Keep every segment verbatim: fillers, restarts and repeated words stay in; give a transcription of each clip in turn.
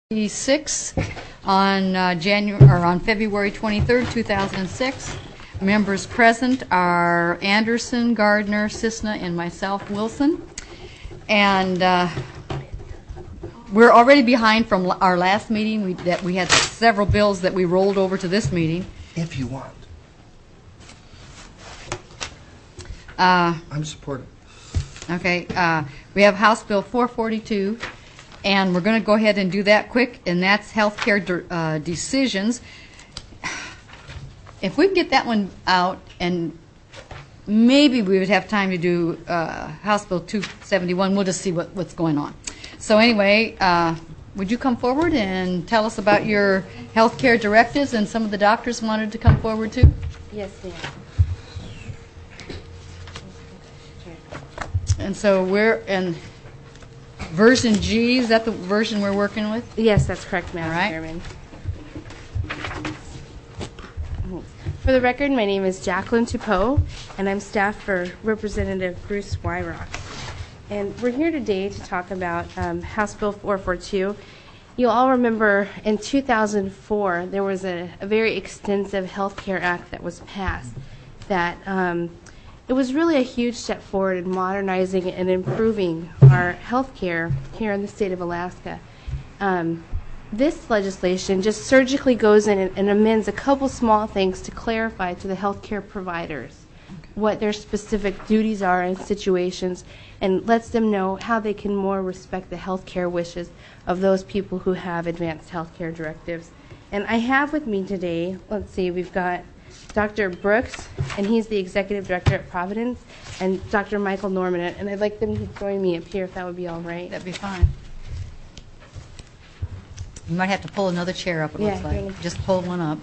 Six on uh, January or on February twenty-third, two thousand six. Members present are Anderson, Gardner, Cisna, and myself, Wilson. And uh, we're already behind from our last meeting. We that we had several bills that we rolled over to this meeting. If you want, uh, I'm supportive. Okay, uh, we have House Bill four forty-two. And we're going to go ahead and do that quick, and that's healthcare de- uh, decisions. If we can get that one out, and maybe we would have time to do uh, House Bill two seventy-one. We'll just see what, what's going on. So anyway, uh, would you come forward and tell us about your healthcare directives, and some of the doctors wanted to come forward too? Yes, ma'am. And so we're in version G. Is that the version we're working with? Yes, that's correct, Madam All right. Chairman. For the record, my name is Jacqueline Tupeau, and I'm staff for Representative Bruce Wyrock. And we're here today to talk about um, House Bill four forty-two. You'll all remember in two thousand four, there was a, a very extensive health care act that was passed that um, it was really a huge step forward in modernizing and improving our health care here in the state of Alaska. Um, this legislation just surgically goes in and, and amends a couple small things to clarify to the health care providers what their specific duties are in situations, and lets them know how they can more respect the health care wishes of those people who have advanced health care directives. And I have with me today, let's see, we've got Doctor Brooks, and he's the Executive Director at Providence, and Doctor Michael Norman, and I'd like them to join me up here if that would be all right. That'd be fine. You might have to pull another chair up, it Yeah, looks like. really. Just pull one up.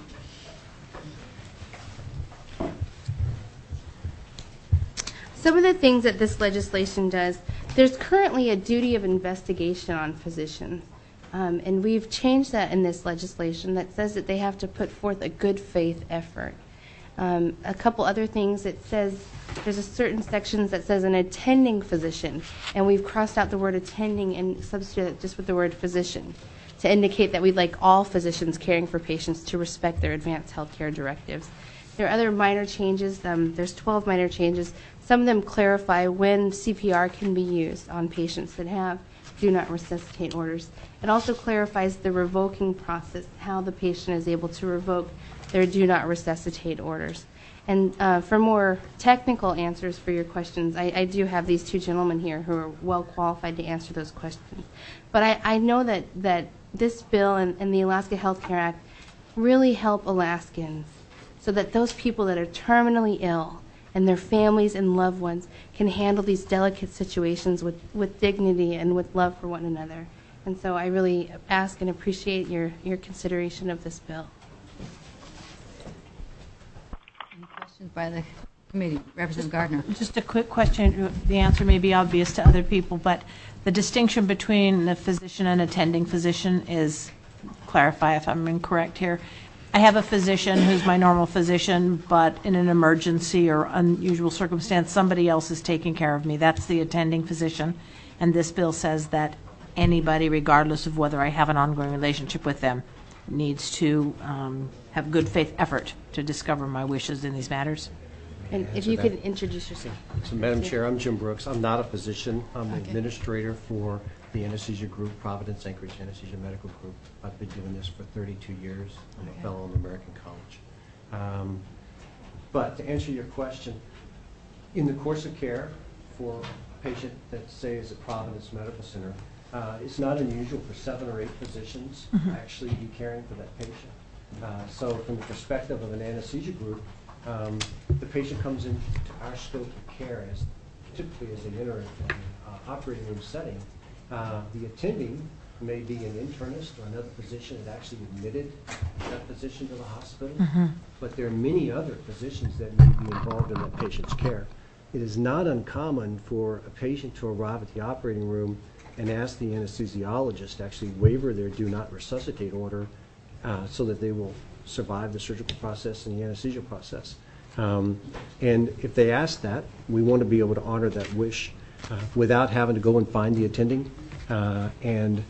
Some of the things that this legislation does, there's currently a duty of investigation on physicians. Um, and we've changed that in this legislation that says that they have to put forth a good faith effort. Um, a couple other things, it says there's a certain sections that says an attending physician, and we've crossed out the word attending and substituted it just with the word physician to indicate that we'd like all physicians caring for patients to respect their advanced health care directives. There are other minor changes. Um, there's twelve minor changes. Some of them clarify when C P R can be used on patients that have do not resuscitate orders. It also clarifies the revoking process, how the patient is able to revoke their do not resuscitate orders. And uh, for more technical answers for your questions, I, I do have these two gentlemen here who are well qualified to answer those questions. But I, I know that, that this bill and, and the Alaska Health Care Act really help Alaskans so that those people that are terminally ill and their families and loved ones can handle these delicate situations with, with dignity and with love for one another. And so I really ask and appreciate your, your consideration of this bill. Any questions by the committee? Representative Gardner. Just a quick question. The answer may be obvious to other people, but the distinction between the physician and attending physician is, clarify if I'm incorrect here. I have a physician who's my normal physician, but in an emergency or unusual circumstance, somebody else is taking care of me. That's the attending physician. And this bill says that anybody, regardless of whether I have an ongoing relationship with them, needs to um, have good faith effort to discover my wishes in these matters. And if So you that- could introduce yourself. So, Madam Chair, I'm Jim Brooks. I'm not a physician. I'm an administrator for the anesthesia group, Providence Anchorage Anesthesia Medical Group. I've been doing this for thirty-two years. I'm Okay. a fellow in American College. Um, but to answer your question, in the course of care for a patient that, say, is at Providence Medical Center, uh, it's not unusual for seven or eight physicians to actually be caring for that patient. Uh, so from the perspective of an anesthesia group, um, the patient comes into our scope of care as typically as they enter an uh, operating room setting. Uh, the attending may be an internist or another physician that actually admitted that physician to the hospital, Mm-hmm. but there are many other physicians that may be involved in that patient's care. It is not uncommon for a patient to arrive at the operating room and ask the anesthesiologist to actually waiver their do not resuscitate order uh, so that they will survive the surgical process and the anesthesia process. Um, and if they ask that, we want to be able to honor that wish uh, without having to go and find the attending uh, and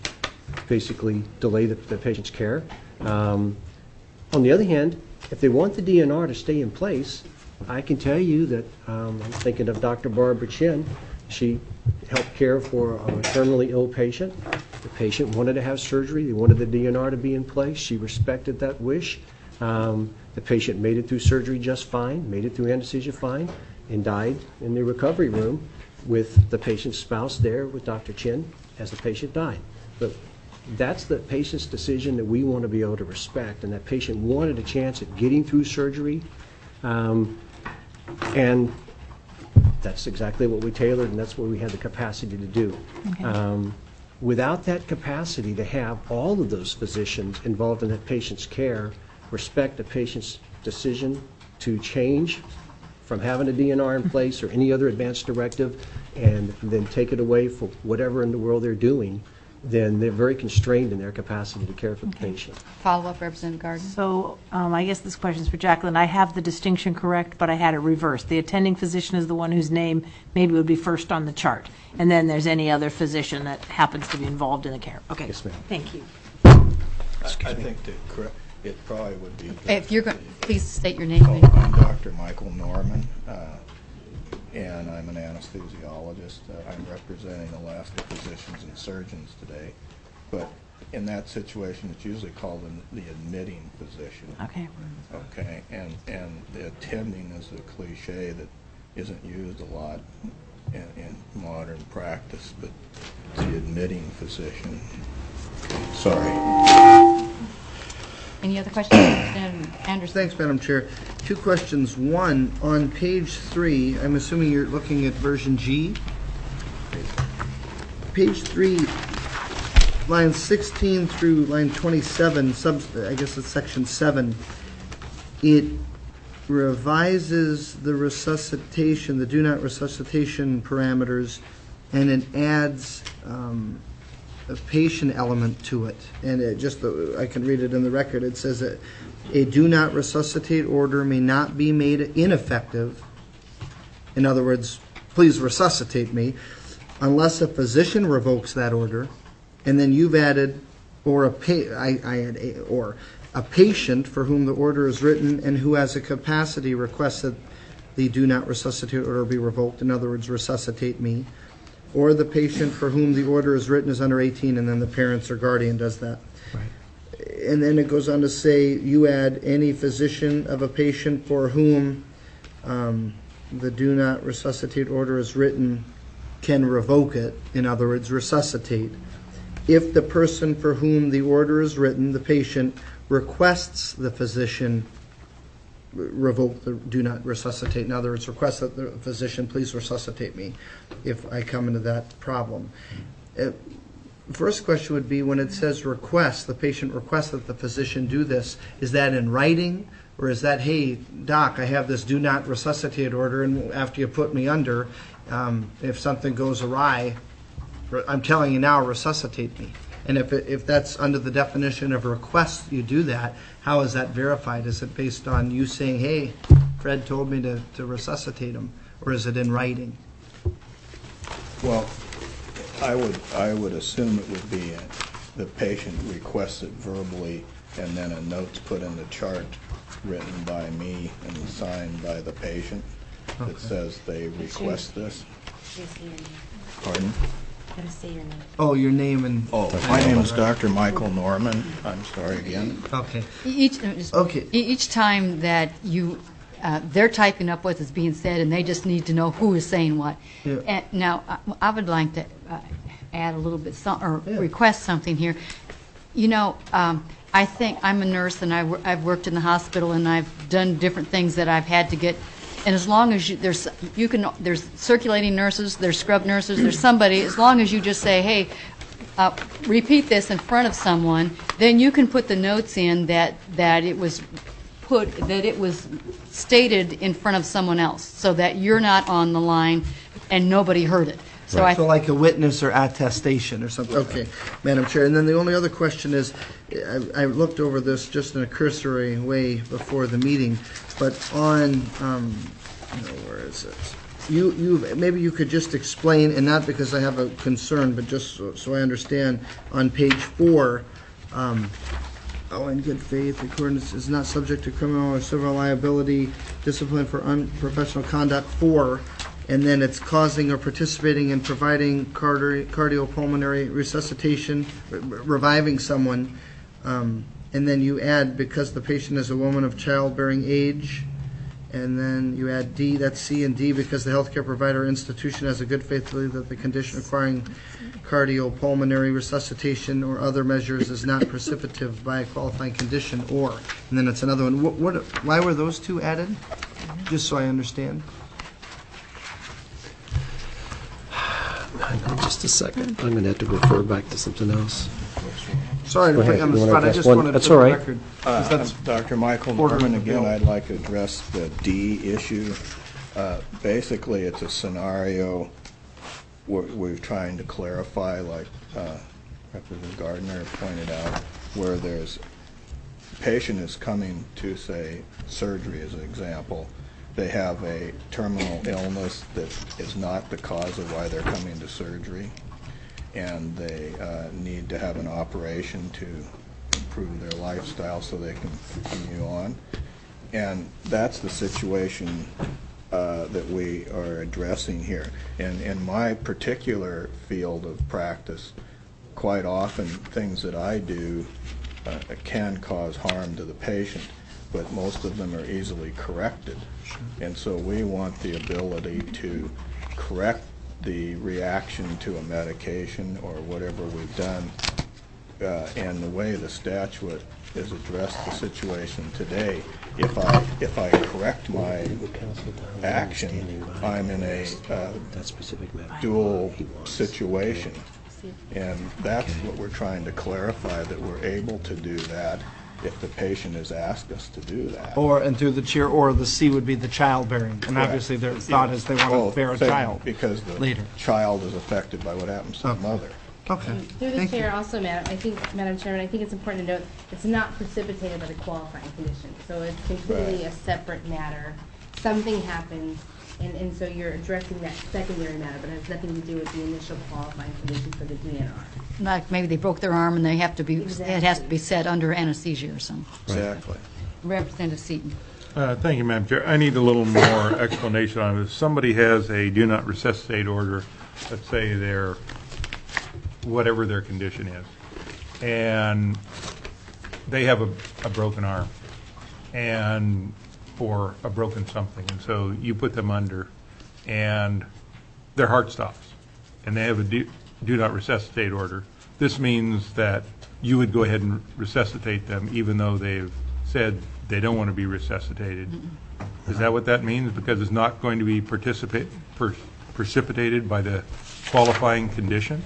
basically delay the, the patient's care. Um, on the other hand, if they want the D N R to stay in place, I can tell you that um, I'm thinking of Doctor Barbara Chin. She helped care for a terminally ill patient. The patient wanted to have surgery. They wanted the D N R to be in place. She respected that wish. Um, the patient made it through surgery just fine, made it through anesthesia fine, and died in the recovery room with the patient's spouse there with Doctor Chin as the patient died. But that's the patient's decision that we want to be able to respect, and that patient wanted a chance at getting through surgery. Um, and that's exactly what we tailored, and that's what we had the capacity to do. Okay. Um, without that capacity to have all of those physicians involved in that patient's care respect the patient's decision to change from having a D N R in place or any other advanced directive and then take it away for whatever in the world they're doing, then they're very constrained in their capacity to care for the patient. Follow-up, Representative Gardner. So um, I guess this question is for Jacqueline. I have the distinction correct, but I had it reversed. The attending physician is the one whose name maybe would be first on the chart, and then there's any other physician that happens to be involved in the care. Okay. Yes, ma'am. Thank you. I I think that correct, it probably would be. If you're going, please state your name. Oh, I'm Doctor Michael Norman, uh, and I'm an anesthesiologist. Uh, I'm representing Alaska physicians and surgeons today. But in that situation, it's usually called an, the admitting physician. Okay. Okay, and, and the attending is a cliche that isn't used a lot in, in modern practice, but it's the admitting physician. Okay, sorry. Any other questions, Representative Anderson? Thanks, Madam Chair. Two questions. One, on page three, I'm assuming you're looking at version G. Page three, line sixteen through line twenty-seven, sub, I guess it's section seven, it revises the resuscitation, the do not resuscitation parameters, and it adds um, a patient element to it. And it just, uh, I can read it in the record. It says that a do not resuscitate order may not be made ineffective. In other words, please resuscitate me, unless a physician revokes that order. And then you've added, or a pa- I, I had a, or a patient for whom the order is written and who has a capacity requests that the do not resuscitate order be revoked. In other words, resuscitate me. Or the patient for whom the order is written is under eighteen, and then the parents or guardian does that. Right. And then it goes on to say, you add any physician of a patient for whom um, the do not resuscitate order is written can revoke it. In other words, resuscitate. If the person for whom the order is written, the patient, requests the physician revoke the do not resuscitate. In other words, request that the physician please resuscitate me if I come into that problem. Uh, first question would be, when it says request, the patient requests that the physician do this, is that in writing, or is that, hey, doc, I have this do not resuscitate order, and after you put me under, um, if something goes awry, I'm telling you now, resuscitate me. And if it, if that's under the definition of request, you do that, how is that verified? Is it based on you saying, hey, Fred told me to, to resuscitate him, or is it in writing? Well, I would I would assume it would be uh, the patient requests it verbally, and then a note's put in the chart written by me and signed by the patient that Okay. says they request this. Pardon? Gotta say your name. Oh, your name and... Oh, my name is Doctor Michael Norman. I'm sorry again. Okay. Each, uh, just- Okay. e- each time that you, uh, they're typing up what is being said, and they just need to know who is saying what. Yeah. And now, I- I would like to uh, add a little bit, some- or Yeah. request something here. You know, um, I think, I'm a nurse, and I wor- I've worked in the hospital, and I've done different things that I've had to get, and as long as you, there's, you can, there's circulating nurses, there's scrub nurses, there's somebody, as long as you just say, hey, uh, repeat this in front of someone, then you can put the notes in that, that it was put, that it was stated in front of someone else, so that you're not on the line and nobody heard it. So I, So like a witness or attestation or something. Okay, Madam Chair. And then the only other question is, I, I looked over this just in a cursory way before the meeting, but on, um, no, where is it? you, you, maybe you could just explain, and not because I have a concern, but just so, so I understand, on page four, um, oh, in good faith, accordance is not subject to criminal or civil liability, discipline for unprofessional conduct, four, and then it's causing or participating in providing cardi- cardiopulmonary resuscitation, re- reviving someone, um, and then you add, because the patient is a woman of childbearing age, and then you add D, that's C and D, because the healthcare provider or institution has a good faith belief that the condition requiring cardiopulmonary resuscitation or other measures is not precipitative by a qualifying condition, or, and then it's another one. What, what, why were those two added? Just so I understand. Hang on just a second. I'm going to have to refer back to something else. Sorry to Go put ahead. you on the You wanna spot, I address just one? wanted to That's put all the right. record. Uh, 'cause that's Doctor Michael order of Norman, the again, bill. I'd like to address the D issue. Uh, Basically, it's a scenario where we're trying to clarify, like uh, Representative Gardner pointed out, where there's, patient is coming to, say, surgery as an example. They have a terminal illness that is not the cause of why they're coming to surgery, and they uh, need to have an operation to improve their lifestyle so they can continue on. And that's the situation uh, that we are addressing here. And in my particular field of practice, quite often things that I do uh, can cause harm to the patient, but most of them are easily corrected. And so we want the ability to correct the reaction to a medication or whatever we've done. Uh, and the way the statute is addressed the situation today, if I if I correct my action, I'm in a uh, dual situation. And that's what we're trying to clarify, that we're able to do that if the patient has asked us to do that. Or, and through the chair, or the C would be the childbearing. And Correct. obviously their thought is they want Well, to bear a say- child. Because the later. child is affected by what happens to the Okay. mother. Okay. Through the Thank you. chair, also, Madam, I think, Madam Chairman, I think it's important to note, it's not precipitated by the qualifying condition. So it's completely Right. a separate matter. Something happens, and, and so you're addressing that secondary matter, but it has nothing to do with the initial qualifying condition for the D N R. Like maybe they broke their arm and they have to be, it has to Exactly. be set under anesthesia or something. Exactly. Representative Seaton. Uh, Thank you, Madam Chair. I need a little more explanation on this. Somebody has a do not resuscitate order, let's say they're, whatever their condition is, and they have a, a broken arm and, or a broken something, and so you put them under, and their heart stops, and they have a do, do not resuscitate order. This means that you would go ahead and resuscitate them even though they've said they don't want to be resuscitated. Is that what that means? Because it's not going to be participate, per, precipitated by the qualifying condition?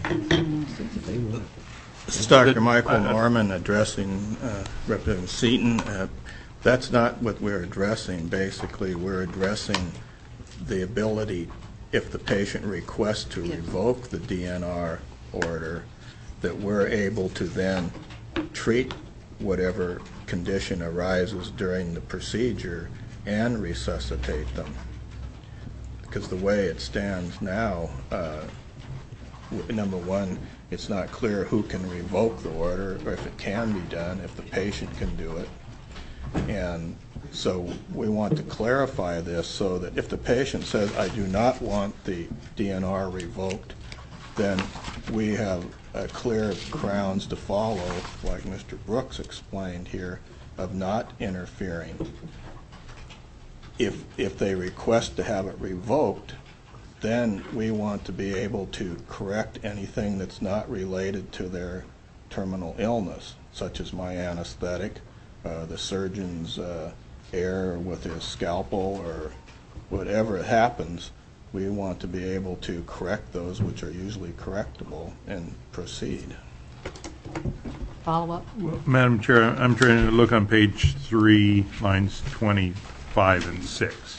This is Doctor That- Michael I- I- Norman addressing uh, Representative Seaton. Uh, That's not what we're addressing. Basically, we're addressing the ability, if the patient requests to revoke the D N R order, that we're able to then treat whatever condition arises during the procedure and resuscitate them. Because the way it stands now, uh, w- number one, it's not clear who can revoke the order, or if it can be done, if the patient can do it. And so we want to clarify this so that if the patient says, I do not want the D N R revoked, then we have uh, clear grounds to follow, like Mister Brooks explained here, of not interfering. If, if they request to have it revoked, then we want to be able to correct anything that's not related to their terminal illness, such as my anesthetic, uh, the surgeon's uh, error with his scalpel, or whatever happens. We want to be able to correct those which are usually correctable and proceed. Follow up? Madam Chair, I'm trying to look on page three, lines twenty-five and six,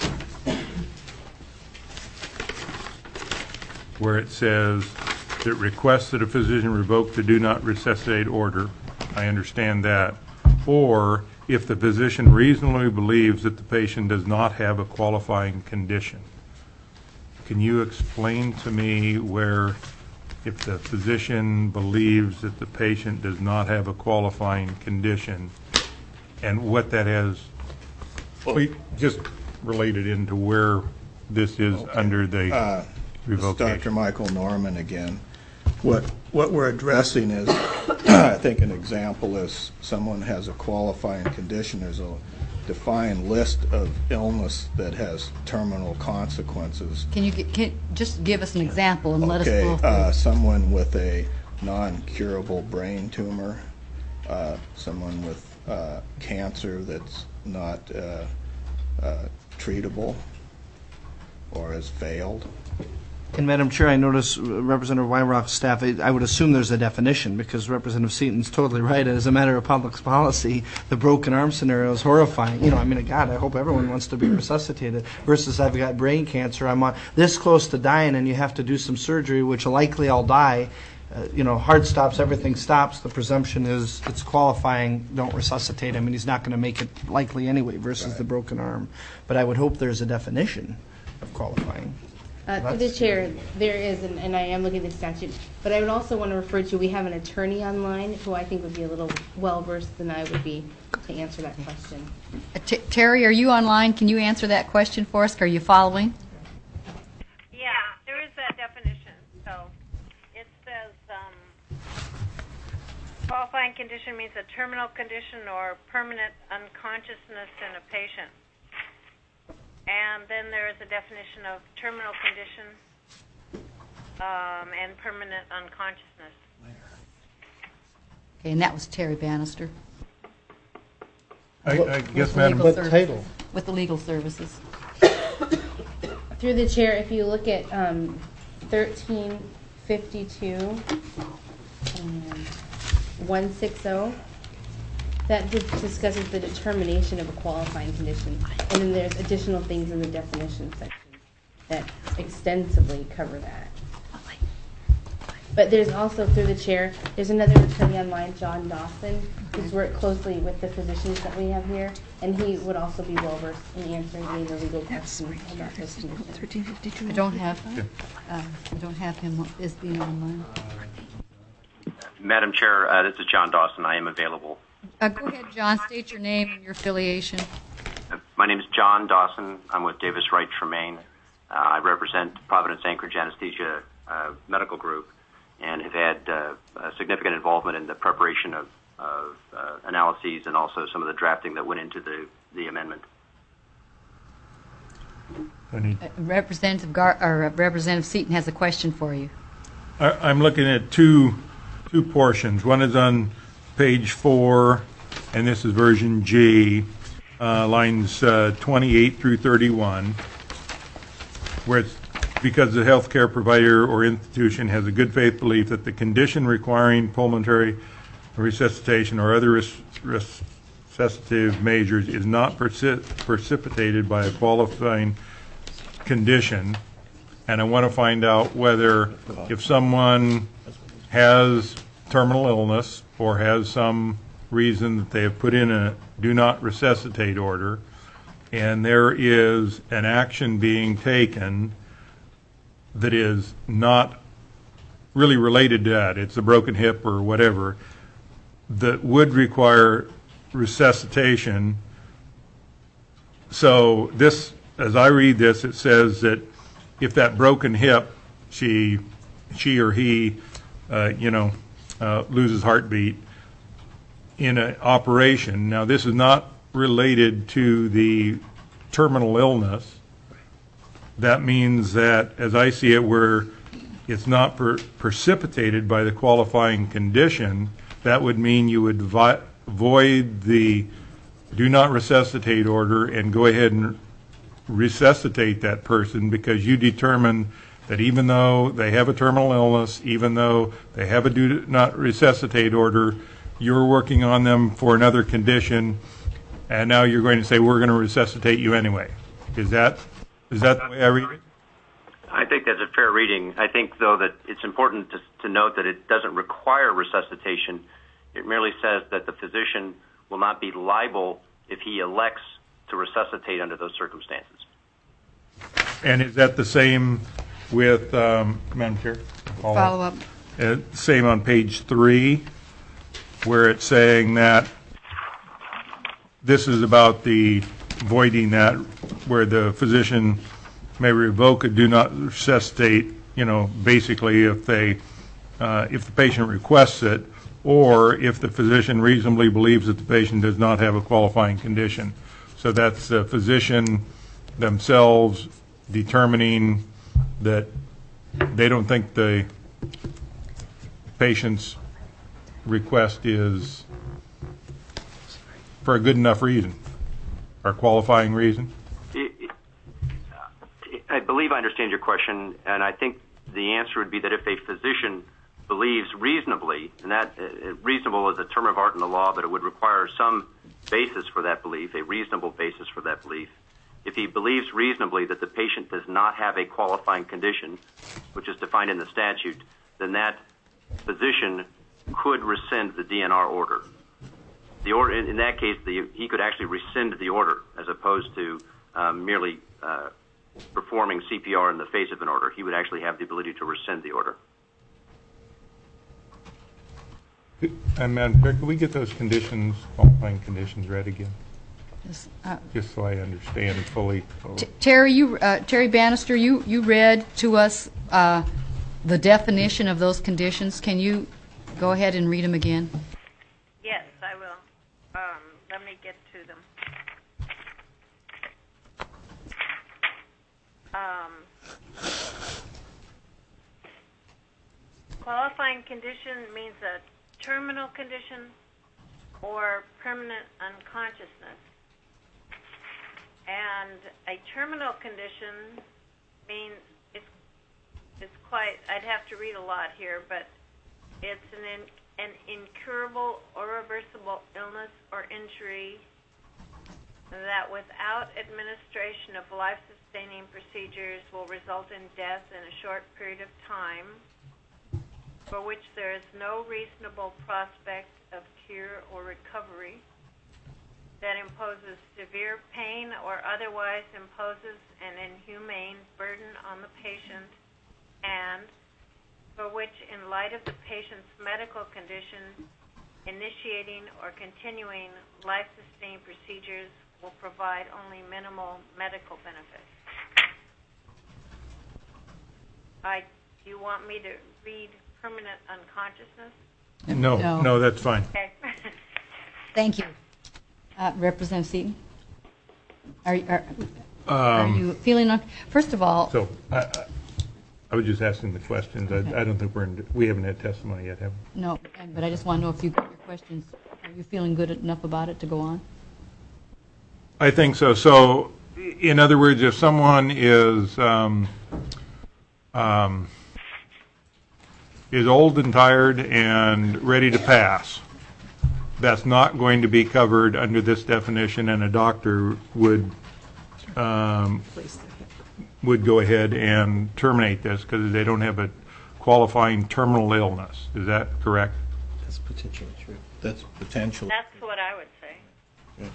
where it says that requests that a physician revoke the do not resuscitate order. I understand that. Or if the physician reasonably believes that the patient does not have a qualifying condition. can you explain to me where, if the physician believes that the patient does not have a qualifying condition, and what that has, we just related into where this is Okay. under the Uh, This is revocation? Doctor Michael Norman again. What, what we're addressing is, I think an example is someone has a qualifying condition. There's a defined list of illness that has terminal consequences. Can you get, can, just give us an example and let us Okay, go through? uh, someone with a non-curable brain tumor, uh, someone with uh, cancer that's not uh, uh, treatable or has failed. And Madam Chair, I notice uh, Representative Wyrock's staff, I I would assume there's a definition, because Representative Seaton's totally right. As a matter of public policy, the broken arm scenario is horrifying. You know, I mean, God, I hope everyone wants to be resuscitated, versus I've got brain cancer, I'm on, this close to dying, and you have to do some surgery, which likely I'll die. Uh, you know, heart stops, everything stops. The presumption is it's qualifying, don't resuscitate him, and he's not going to make it likely anyway, versus Right. the broken arm. But I would hope there's a definition of qualifying. Uh, through the chair, there is, and, and I am looking at the statute, but I would also want to refer to, we have an attorney online who I think would be a little well-versed than I would be to answer that question. Uh, T- Terry, are you online? Can you answer that question for us? Are you following? Yeah, there is that definition. So it says um, qualifying condition means a terminal condition or permanent unconsciousness in a patient. And then there is a definition of terminal condition um, and permanent unconsciousness. Okay, and that was Terry Bannister. I, I guess, With Madam, legal What services. title? With the legal services. Through the chair, if you look at um, thirteen fifty-two, one sixty, that dis- discusses the determination of a qualifying condition. And then there's additional things in the definition section that extensively cover that. But there's also, through the chair, there's another attorney online, John Dawson, who's worked closely with the physicians that we have here, and he would also be well-versed in answering any of the legal questions about this condition. I don't have, uh, I don't have him as being online. Madam Chair, uh, this is John Dawson. I am available. Uh, go ahead, John. State your name and your affiliation. Uh, my name is John Dawson. I'm with Davis Wright Tremaine. Uh, I represent Providence Anchorage Anesthesia uh, Medical Group and have had uh, a significant involvement in the preparation of, of uh, analyses and also some of the drafting that went into the, the amendment. I need, Uh, Representative Gar- or uh, Representative Seaton has a question for you. I, I'm looking at two, two portions. One is on page four, and this is version G, uh, lines uh, twenty-eight through thirty-one, where it's because the healthcare provider or institution has a good faith belief that the condition requiring pulmonary resuscitation or other res- resuscitative measures is not perci- precipitated by a qualifying condition. And I want to find out whether if someone has terminal illness or has some reason that they have put in a do not resuscitate order, and there is an action being taken that is not really related to that, it's a broken hip or whatever, that would require resuscitation. So this, as I read this, it says that if that broken hip, she, she or he, uh, you know, uh, loses heartbeat in an operation. Now, this is not related to the terminal illness. That means that, as I see it, where it's not per- precipitated by the qualifying condition, that would mean you would vi- void the do not resuscitate order and go ahead and resuscitate that person, because you determine that even though they have a terminal illness, even though they have a do not resuscitate order, you're working on them for another condition, and now you're going to say, we're going to resuscitate you anyway. Is that is that the way I read it? I think that's a fair reading. I think, though, that it's important to, to note that it doesn't require resuscitation. It merely says that the physician will not be liable if he elects to resuscitate under those circumstances. And is that the same with, um, Madam Chair? Follow up. Uh, Same on page three, where it's saying that this is about the voiding that, where the physician may revoke a do not resuscitate, you know, basically if they, uh, if the patient requests it, or if the physician reasonably believes that the patient does not have a qualifying condition. So that's the physician themselves determining that they don't think the patient's request is for a good enough reason, or qualifying reason? I believe I understand your question, and I think the answer would be that if a physician believes reasonably, and that uh, reasonable is a term of art in the law, but it would require some basis for that belief, a reasonable basis for that belief. If he believes reasonably that the patient does not have a qualifying condition, which is defined in the statute, then that physician could rescind the D N R order. The order, in that case, the, he could actually rescind the order as opposed to um, merely uh, performing C P R in the face of an order. He would actually have the ability to rescind the order. And Madam Chair, could we get those conditions, qualifying conditions, read again? Yes, uh, Just so I understand fully. T- Terry, you, uh, Terry Bannister, you, you read to us uh, the definition of those conditions. Can you go ahead and read them again? Yes, I will. Um, let me get to them. Um, qualifying condition means a terminal condition or permanent unconsciousness. And a terminal condition means it's, it's quite, I'd have to read a lot here, but it's an, in, an incurable or reversible illness or injury that without administration of life-sustaining procedures will result in death in a short period of time, for which there is no reasonable prospect of cure or recovery, that imposes severe pain or otherwise imposes an inhumane burden on the patient, and for which, in light of the patient's medical condition, initiating or continuing life-sustaining procedures will provide only minimal medical benefit. I, do you want me to read permanent unconsciousness? No, No. no, that's fine. Okay. Thank you. Uh, Representative Seaton? Are, are, are Um, you feeling, un- first of all, So I, I- I was just asking the questions. I Okay. I don't think we're in, we haven't had testimony yet, have we? no, but I just want to know if you got your questions. Are you feeling good enough about it to go on? I think so. So, in other words, if someone is um, um, is old and tired and ready to pass, that's not going to be covered under this definition, and a doctor would um, would go ahead and terminate this because they don't have a qualifying terminal illness. Is that correct? That's potentially true. That's potential. That's what I would say.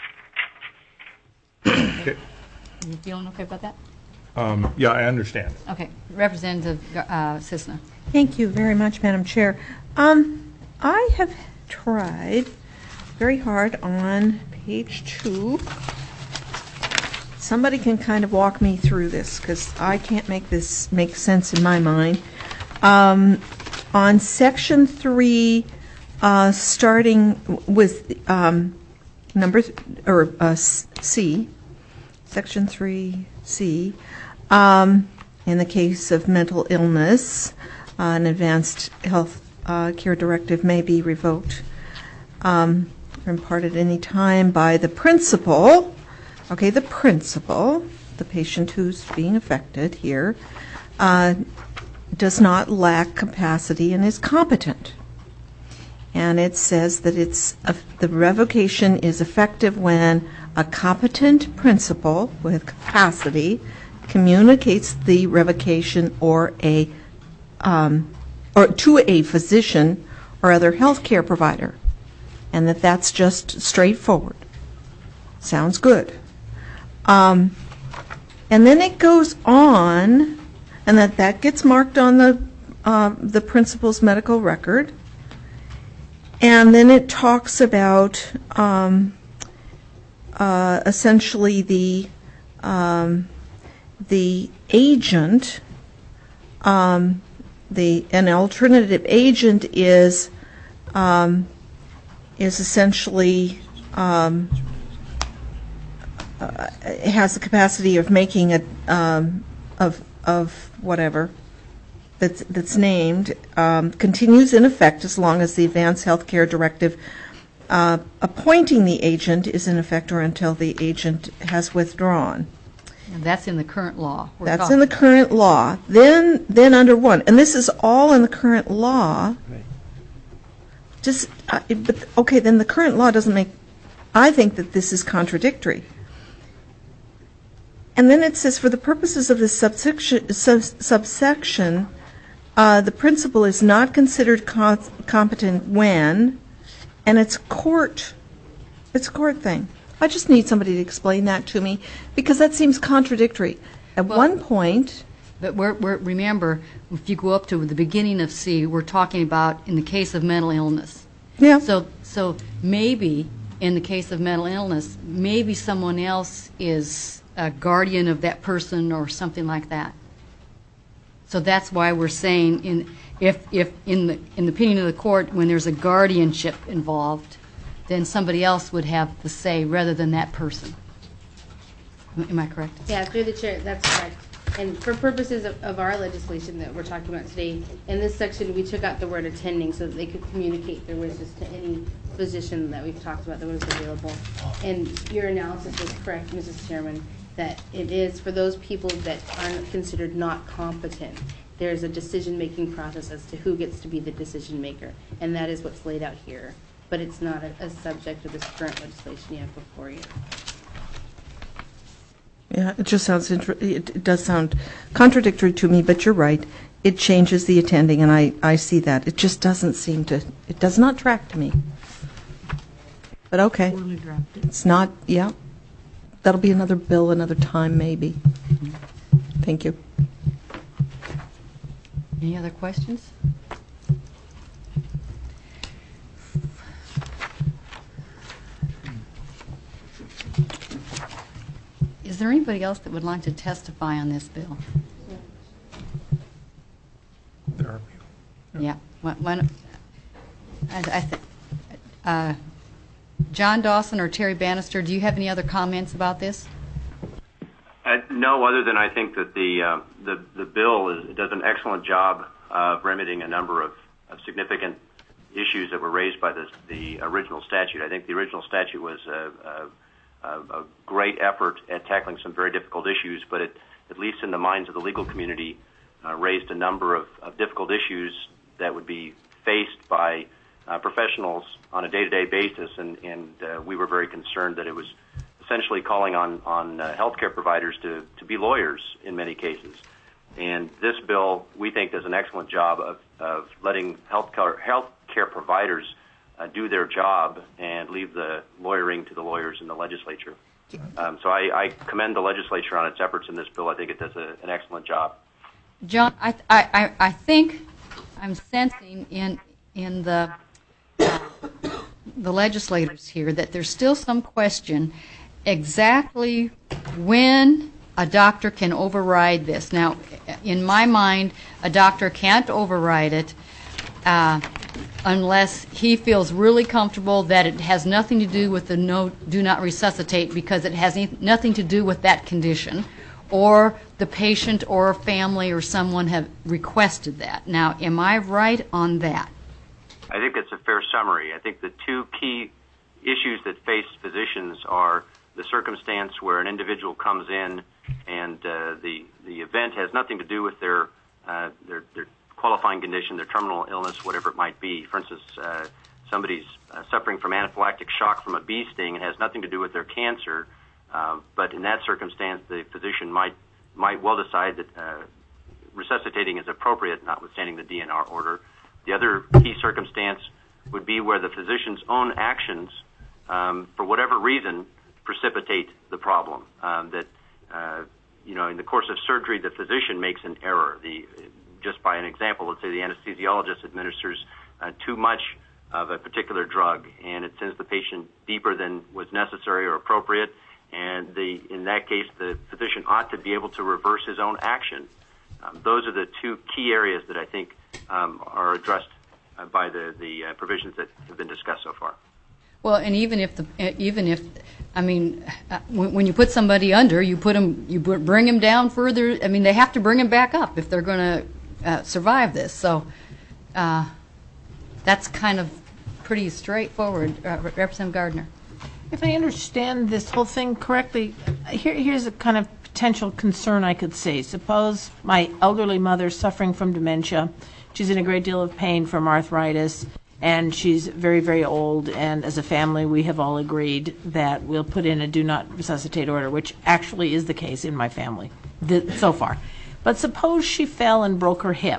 Okay. Are you feeling okay about that? Um, yeah, I understand. Okay. Representative uh, Cisna. Thank you very much, Madam Chair. Um, I have tried very hard on page two. Somebody can kind of walk me through this because I can't make this make sense in my mind. Um, on section three, uh, starting with um, number th- or uh, C, section three C, um, in the case of mental illness, uh, an advanced health uh, care directive may be revoked um, or imparted any time by the principal. Okay, the principal, the patient who's being affected here, uh, does not lack capacity and is competent. And it says that it's uh, the revocation is effective when a competent principal with capacity communicates the revocation or a um, or to a physician or other health care provider, and that that's just straightforward. Sounds good. Um, and then it goes on and that that gets marked on the, uh, the principal's medical record. And then it talks about um, uh, essentially the um, the agent, um, the an alternative agent is um, is essentially um, uh, has the capacity of making a um, of of whatever that's that's named um, continues in effect as long as the Advanced Health Care Directive uh, appointing the agent is in effect or until the agent has withdrawn. And that's in the current law. We're That's talking- in the current law. Then, then under one, and this is all in the current law. Just, uh, but okay, then the current law doesn't make. I think that this is contradictory. And then it says, for the purposes of this subsection, sub, subsection, uh, the principal is not considered co- competent when, and it's court. It's a court thing. I just need somebody to explain that to me, because that seems contradictory. At Well, one point, But we're, we're, remember, if you go up to the beginning of C, we're talking about in the case of mental illness. yeah, So, so maybe in the case of mental illness, maybe someone else is a guardian of that person or something like that. So that's why we're saying in if if in the in the opinion of the court, when there's a guardianship involved, then somebody else would have the say rather than that person. Am I correct? Yeah, through the chair, that's correct. And for purposes of, of our legislation that we're talking about today, in this section, we took out the word attending so that they could communicate their wishes to any physician that we've talked about that was available. And your analysis was correct, Missus Chairman, that it is for those people that aren't considered not competent. There's a decision-making process as to who gets to be the decision maker, and that is what's laid out here. But it's not a, a subject of this current legislation you have before you. yeah, it just sounds, inter- it, it does sound contradictory to me, but you're right. It changes the attending, and I, I see that. It just doesn't seem to, it does not track to me. But okay. Poorly drafted. It's not, yeah. That'll be another bill, another time, maybe. Thank you. Any other questions? Is there anybody else that would like to testify on this bill? There are people. Yeah. One, one, I, I think, uh, John Dawson or Terry Bannister, do you have any other comments about this? Uh, no, other than I think that the uh, the the bill is, does an excellent job of remedying a number of, of significant issues that were raised by this, the original statute. I think the original statute was a, a, a great effort at tackling some very difficult issues, but it, at least in the minds of the legal community, uh, raised a number of, of difficult issues that would be faced by uh, professionals on a day-to-day basis, and, and uh, we were very concerned that it was essentially calling on, on uh, healthcare providers to, to be lawyers in many cases. And this bill, we think, does an excellent job of, of letting healthcare, healthcare providers uh, do their job and leave the lawyering to the lawyers in the legislature. Um, so I, I commend the legislature on its efforts in this bill. I think it does a, an excellent job. John, I, I, I think I'm sensing in in the uh, the legislators here that there's still some question exactly when a doctor can override this. Now, in my mind, a doctor can't override it uh, unless he feels really comfortable that it has nothing to do with the no, do not resuscitate because it has any, nothing to do with that condition, or the patient or family or someone have requested that. Now, am I right on that? I think that's a fair summary. I think the two key issues that face physicians are the circumstance where an individual comes in and uh, the the event has nothing to do with their uh, their, their qualifying condition, their terminal illness, whatever it might be. For instance, uh, somebody's uh, suffering from anaphylactic shock from a bee sting and has nothing to do with their cancer, uh, but in that circumstance, the physician might might well decide that uh, resuscitating is appropriate, notwithstanding the D N R order. The other key circumstance would be where the physician's own actions, um, for whatever reason, precipitate the problem. Um, that uh, you know, in the course of surgery, the physician makes an error. The, just by an example, let's say the anesthesiologist administers uh, too much of a particular drug, and it sends the patient deeper than was necessary or appropriate, and the, in that case, the physician ought to be able to reverse his own action. Um, those are the two key areas that I think um, are addressed uh, by the, the uh, provisions that have been discussed so far. Well, and even if the even if, I mean, uh, when, when you put somebody under, you put them, you put, bring them down further. I mean, they have to bring them back up if they're going to uh, survive this. So uh, that's kind of pretty straightforward. Uh, Representative Gardner. If I understand this whole thing correctly, here, here's a kind of potential concern I could see. Suppose my elderly mother is suffering from dementia. She's in a great deal of pain from arthritis, and she's very, very old, and as a family we have all agreed that we'll put in a do not resuscitate order, which actually is the case in my family th- so far. But suppose she fell and broke her hip,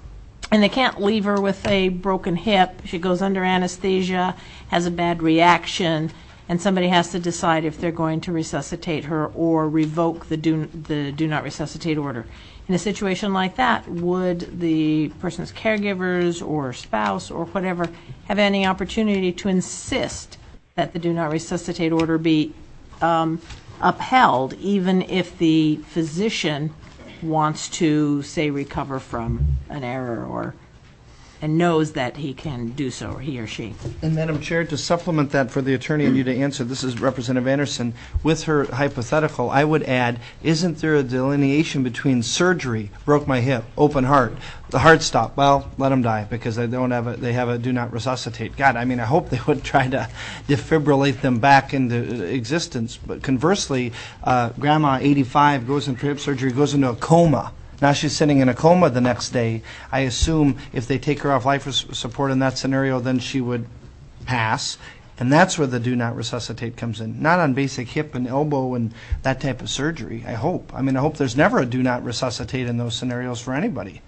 and they can't leave her with a broken hip. She goes under anesthesia, has a bad reaction, and somebody has to decide if they're going to resuscitate her or revoke the do, the do not resuscitate order. In a situation like that, would the person's caregivers or spouse or whatever have any opportunity to insist that the do not resuscitate order be um, upheld, even if the physician wants to, say, recover from an error or and knows that he can do so, or he or she? And Madam Chair, to supplement that for the attorney and you to answer, this is Representative Anderson. With her hypothetical, I would add, isn't there a delineation between surgery, broke my hip, open heart, the heart stopped, well, let them die because they don't have a, they have a do not resuscitate. God, I mean, I hope they would try to defibrillate them back into existence. But conversely, uh, Grandma, eighty-five, goes in for hip surgery, goes into a coma. Now she's sitting in a coma the next day. I assume if they take her off life support in that scenario, then she would pass. And that's where the do not resuscitate comes in. Not on basic hip and elbow and that type of surgery, I hope. I mean, I hope there's never a do not resuscitate in those scenarios for anybody.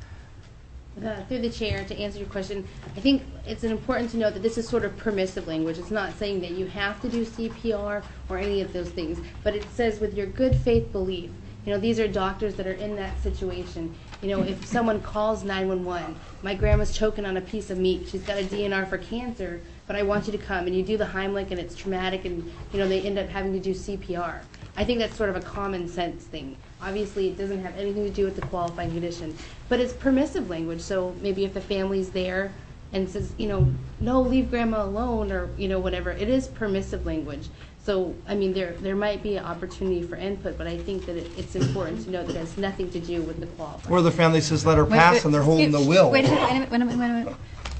Uh, through the chair, to answer your question, I think it's important to note that this is sort of permissive language. It's not saying that you have to do C P R or any of those things, but it says with your good faith belief. You know, these are doctors that are in that situation. You know, if someone calls nine one one, my grandma's choking on a piece of meat, she's got a D N R for cancer, but I want you to come, and you do the Heimlich, and it's traumatic, and, you know, they end up having to do C P R. I think that's sort of a common sense thing. Obviously, it doesn't have anything to do with the qualifying condition, but it's permissive language, so maybe if the family's there and says, you know, no, leave grandma alone, or, you know, whatever, it is permissive language. So, I mean, there there might be an opportunity for input, but I think that it, it's important to know that it has nothing to do with the qualifying. Or the family says let her pass wait, and they're holding wait, the will. Wait a minute, wait a minute, wait a minute, wait a minute.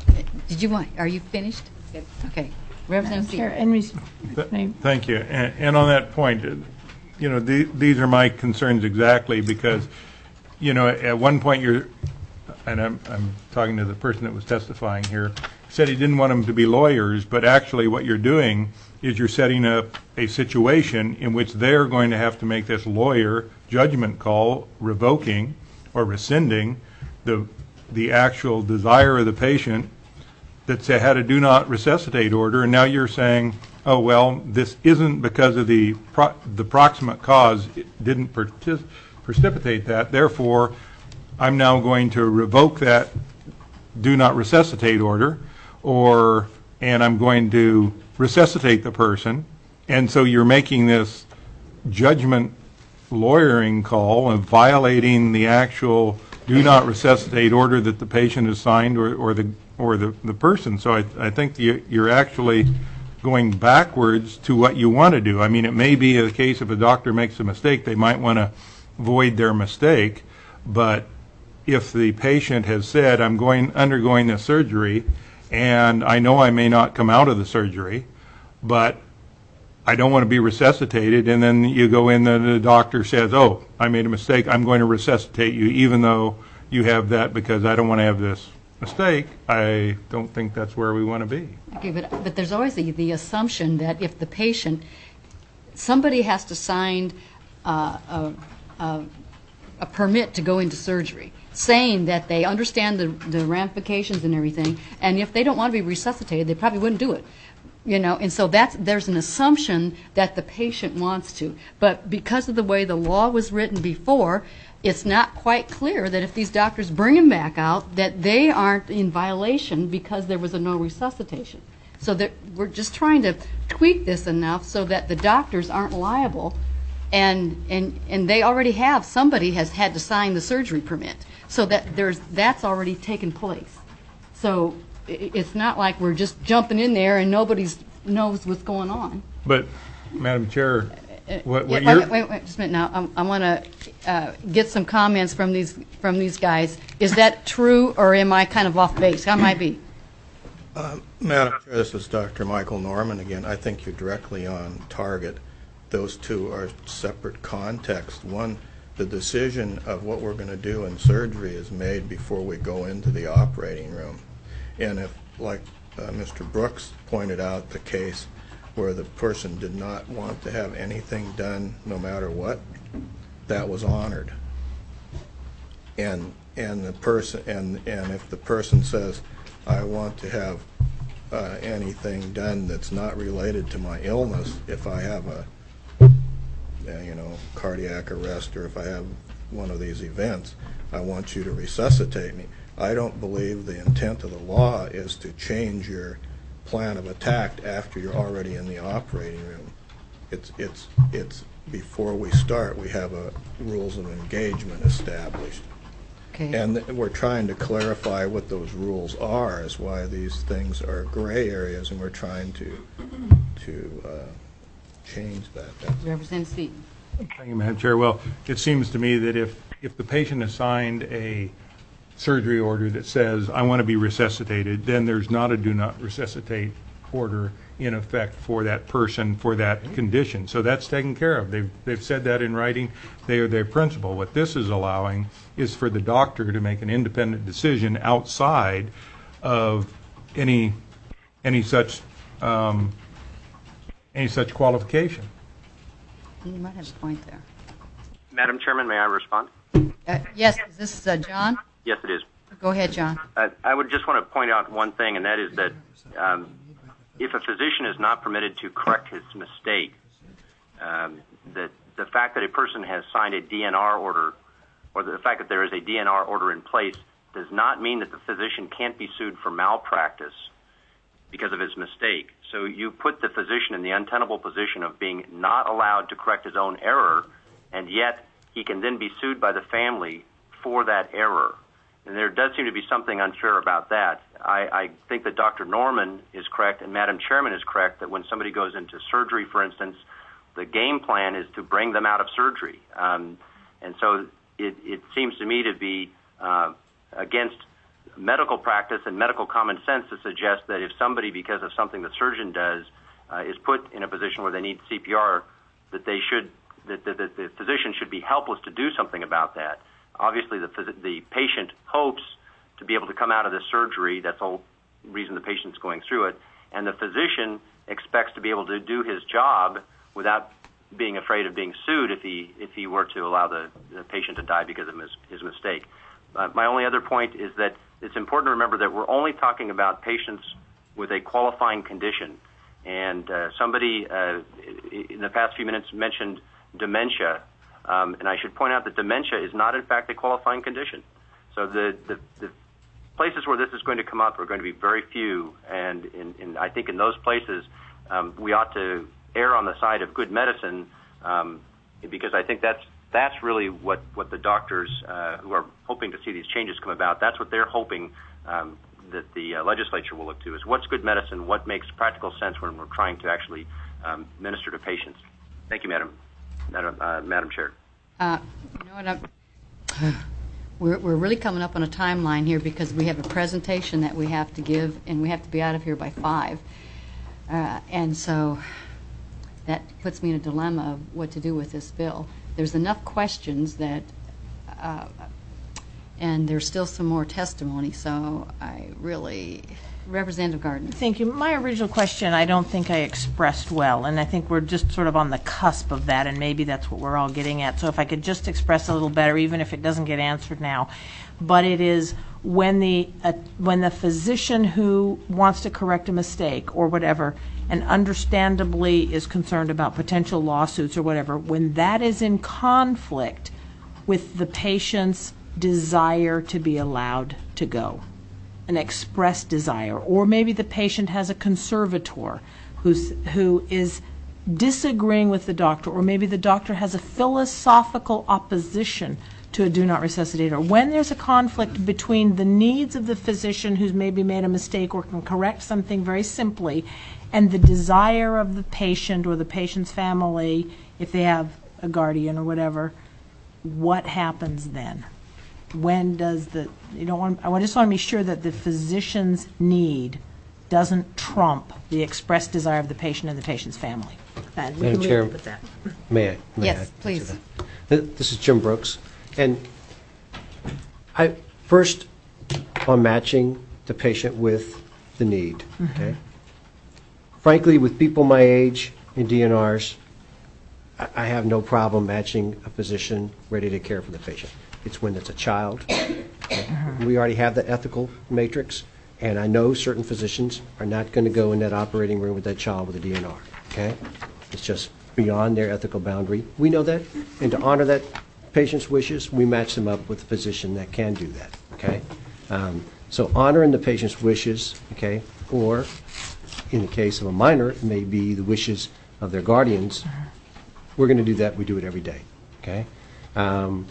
Did you want, are you finished? Good. Okay. Representative Chair, Seaver. and res- Th- Thank you. And, and on that point, uh, you know, the, these are my concerns exactly because, you know, at one point you're, and I'm, I'm talking to the person that was testifying here, said he didn't want them to be lawyers, but actually what you're doing is you're setting up a situation in which they're going to have to make this lawyer judgment call revoking or rescinding the the actual desire of the patient that had a do not resuscitate order, and now you're saying, oh, well, this isn't because of the pro- the proximate cause, it didn't partic- precipitate that, therefore I'm now going to revoke that do not resuscitate order, or and I'm going to resuscitate the person, and so you're making this judgment lawyering call of violating the actual do not resuscitate order that the patient has signed or, or the or the, the person. So I, I think you, you're actually going backwards to what you want to do. I mean, it may be a case if a doctor makes a mistake, they might want to void their mistake, but if the patient has said, I'm going undergoing this surgery, and I know I may not come out of the surgery, but I don't want to be resuscitated, and then you go in and the doctor says, oh, I made a mistake, I'm going to resuscitate you, even though you have that because I don't want to have this mistake, I don't think that's where we want to be. Okay, but, but there's always the, the assumption that if the patient, somebody has to sign uh, a, a, a permit to go into surgery, saying that they understand the, the ramifications and everything, and if they don't want to be resuscitated, they probably wouldn't do it. You know, and so that's, there's an assumption that the patient wants to. But because of the way the law was written before, it's not quite clear that if these doctors bring him back out, that they aren't in violation because there was a no resuscitation. So that we're just trying to tweak this enough so that the doctors aren't liable, and and and they already have, somebody has had to sign the surgery permit, so that there's that's already taken place. So i- it's not like we're just jumping in there and nobody knows what's going on. But, Madam Chair, what, what Yeah, you're... wait, wait, wait, just a minute now. I, I want to uh, get some comments from these from these guys. Is that true, or am I kind of off base? I might be. Um, Madam Chair, this is Doctor Michael Norman again. I think you're directly on target. Those two are separate contexts. One, the decision of what we're going to do in surgery is made before we go into the operating room. And if, like uh, Mister Brooks pointed out, the case where the person did not want to have anything done no matter what, that was honored. And and the person and and if the person says, I want to have uh, anything done that's not related to my illness, if I have a, uh, you know, cardiac arrest, or if I have one of these events, I want you to resuscitate me. I don't believe the intent of the law is to change your plan of attack after you're already in the operating room. It's it's it's before we start, we have a rules of engagement established. Okay. And th- we're trying to clarify what those rules are, is why these things are gray areas, and we're trying to to uh, change that. That's Representative Seaton. Thank you, Madam Chair. Well, it seems to me that if, if the patient has signed a surgery order that says, I want to be resuscitated, then there's not a do not resuscitate order in effect for that person for that condition. So that's taken care of. They've, they've said that in writing. They are their principle. What this is allowing is for the doctor to make an independent decision outside of any, any such, um, any such qualification. You might have a point there. Madam Chairman, may I respond? Uh, yes, is this uh, John? Yes, it is. Go ahead, John. Uh, I would just want to point out one thing, and that is that um, if a physician is not permitted to correct his mistake, um, that the fact that a person has signed a D N R order, or the fact that there is a D N R order in place, does not mean that the physician can't be sued for malpractice because of his mistake. So you put the physician in the untenable position of being not allowed to correct his own error, and yet he can then be sued by the family for that error. And there does seem to be something unfair about that. I, I think that Doctor Norman is correct and Madam Chairman is correct that when somebody goes into surgery, for instance, the game plan is to bring them out of surgery. Um, and so it, it seems to me to be uh, against medical practice and medical common sense to suggest that if somebody, because of something the surgeon does, uh, is put in a position where they need C P R, that they should, that, that, that the physician should be helpless to do something about that. Obviously, the, phys- the patient hopes to be able to come out of this surgery. That's the whole reason the patient's going through it. And the physician expects to be able to do his job without being afraid of being sued if he if he were to allow the, the patient to die because of his, his mistake. Uh, my only other point is that it's important to remember that we're only talking about patients with a qualifying condition. And uh, somebody uh, in the past few minutes mentioned dementia. Um, and I should point out that dementia is not, in fact, a qualifying condition. So the, the, the places where this is going to come up are going to be very few. And in, in, I think in those places, um, we ought to err on the side of good medicine um, because I think that's that's really what, what the doctors uh, who are hoping to see these changes come about, that's what they're hoping um, that the uh, legislature will look to, is what's good medicine, what makes practical sense when we're trying to actually um, minister to patients. Thank you, Madam Madam, uh, Madam Chair. Uh, you know what? I'm, we're, we're really coming up on a timeline here because we have a presentation that we have to give, and we have to be out of here by five. Uh, and so that puts me in a dilemma of what to do with this bill. There's enough questions that, uh, and there's still some more testimony, so I really, Representative Gardner. Thank you. My original question I don't think I expressed well, and I think we're just sort of on the cusp of that, and maybe that's what we're all getting at. So if I could just express a little better, even if it doesn't get answered now. But it is when the uh, when the physician who wants to correct a mistake or whatever and understandably is concerned about potential lawsuits or whatever, when that is in conflict with the patient's desire to be allowed to go, an expressed desire, or maybe the patient has a conservator who's, who is disagreeing with the doctor, or maybe the doctor has a philosophical opposition to a do not resuscitate, or when there's a conflict between the needs of the physician who's maybe made a mistake or can correct something very simply, and the desire of the patient or the patient's family, if they have a guardian or whatever, what happens then? When does the, you don't want, I just want to be sure that the physician's need doesn't trump the expressed desire of the patient and the patient's family. And we Madam can leave Chair, it with that. may I? may Yes, I answer please. that? Th- This is Jim Brooks, and I, first, on matching the patient with the need, okay? Frankly, with people my age in D N Rs, I I have no problem matching a physician ready to care for the patient. It's when it's a child. Okay? We already have that ethical matrix, and I know certain physicians are not going to go in that operating room with that child with a D N R, okay? It's just beyond their ethical boundary. We know that, and to honor that patient's wishes, we match them up with a physician that can do that, okay? Um, so honoring the patient's wishes, okay, or in the case of a minor, it may be the wishes of their guardians. We're going to do that. We do it every day, okay? Um,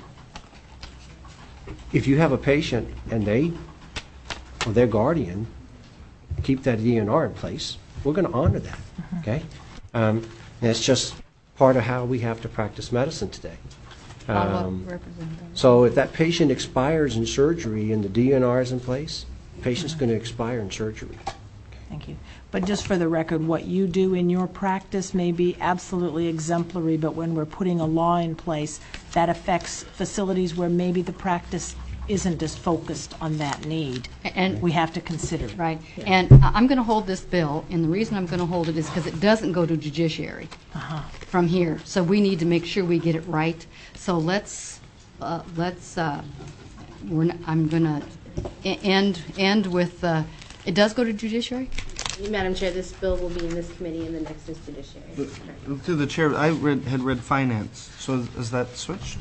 if you have a patient and they or their guardian keep that D N R in place, we're going to honor that, okay? Um, and it's just part of how we have to practice medicine today. Um, so if that patient expires in surgery and the D N R is in place, the patient's going to expire in surgery. Thank you. But just for the record, what you do in your practice may be absolutely exemplary, but when we're putting a law in place, that affects facilities where maybe the practice isn't as focused on that need. And we have to consider it. Right. And I- I'm going to hold this bill, and the reason I'm going to hold it is because it doesn't go to judiciary Uh-huh. from here. So we need to make sure we get it right. So let's, uh, let's, uh, we're, n- I'm going to end, end with, uh, it does go to judiciary? Madam Chair, this bill will be in this committee and the next is judiciary. Through the chair, I read, had read finance, so is- is that switched?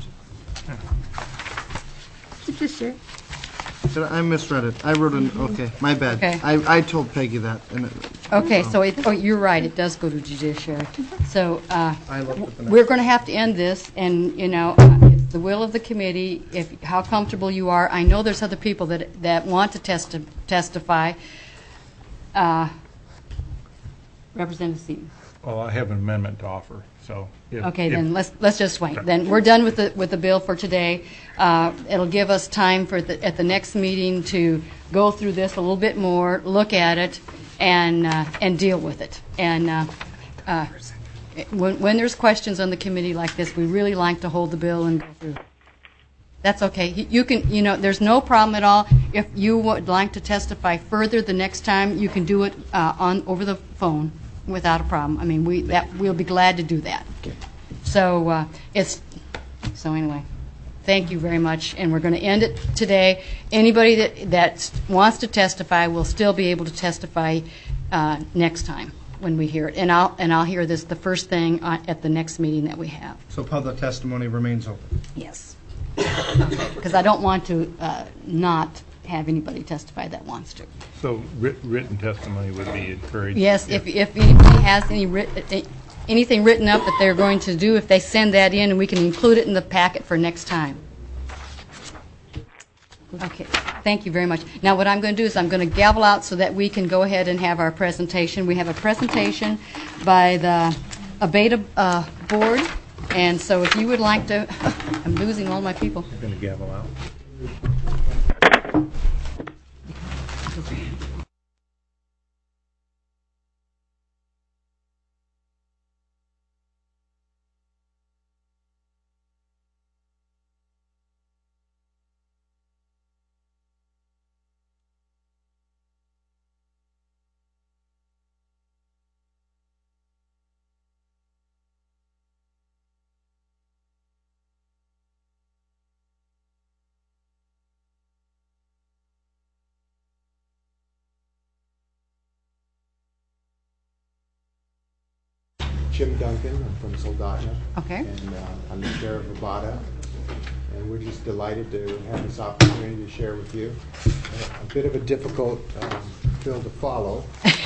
Judiciary. Did I I misread it. I wrote an, okay, my bad. Okay. I, I told Peggy that. and it- Okay, so it, oh, you're right, it does go to judiciary. So, uh, I looked at the we're going to have to end this, and, you know, uh, it's the will of the committee, if, how comfortable you are. I know there's other people that, that want to testi- testify. Uh, Representative Seaton. Well, I have an amendment to offer, so. if- Okay, if- then let's, let's just wait. Okay. Then we're done with the, with the bill for today. Uh, It'll give us time for, the at the next meeting to go through this a little bit more, look at it, and, uh, and deal with it. And uh, uh, when, when there's questions on the committee like this, we really like to hold the bill and go through. That's okay. You can, you know, there's no problem at all. If you would like to testify further the next time, you can do it uh, on, over the phone without a problem. I mean, we, that, we'll be glad to do that. So, uh, it's, so anyway, thank you very much, and we're going to end it today. Anybody that, that wants to testify will still be able to testify uh, next time when we hear it. And I'll, and I'll hear this the first thing uh, at the next meeting that we have. So public testimony remains open. Yes. Because I don't want to uh, not have anybody testify that wants to. So writ- written testimony would be encouraged. Yes, if, if anybody has any writ- eh, anything written up that they're going to do, if they send that in, and we can include it in the packet for next time. Okay, thank you very much. Now, what I'm going to do is I'm going to gavel out so that we can go ahead and have our presentation. We have a presentation by the Abeta uh, Board, and so if you would like to, I'm losing all my people. I'm going to gavel out. Jim Duncan. I'm from Soldotna. Okay. And uh, I'm the chair of Abada. And we're just delighted to have this opportunity to share with you. A, a bit of a difficult um, pill to follow.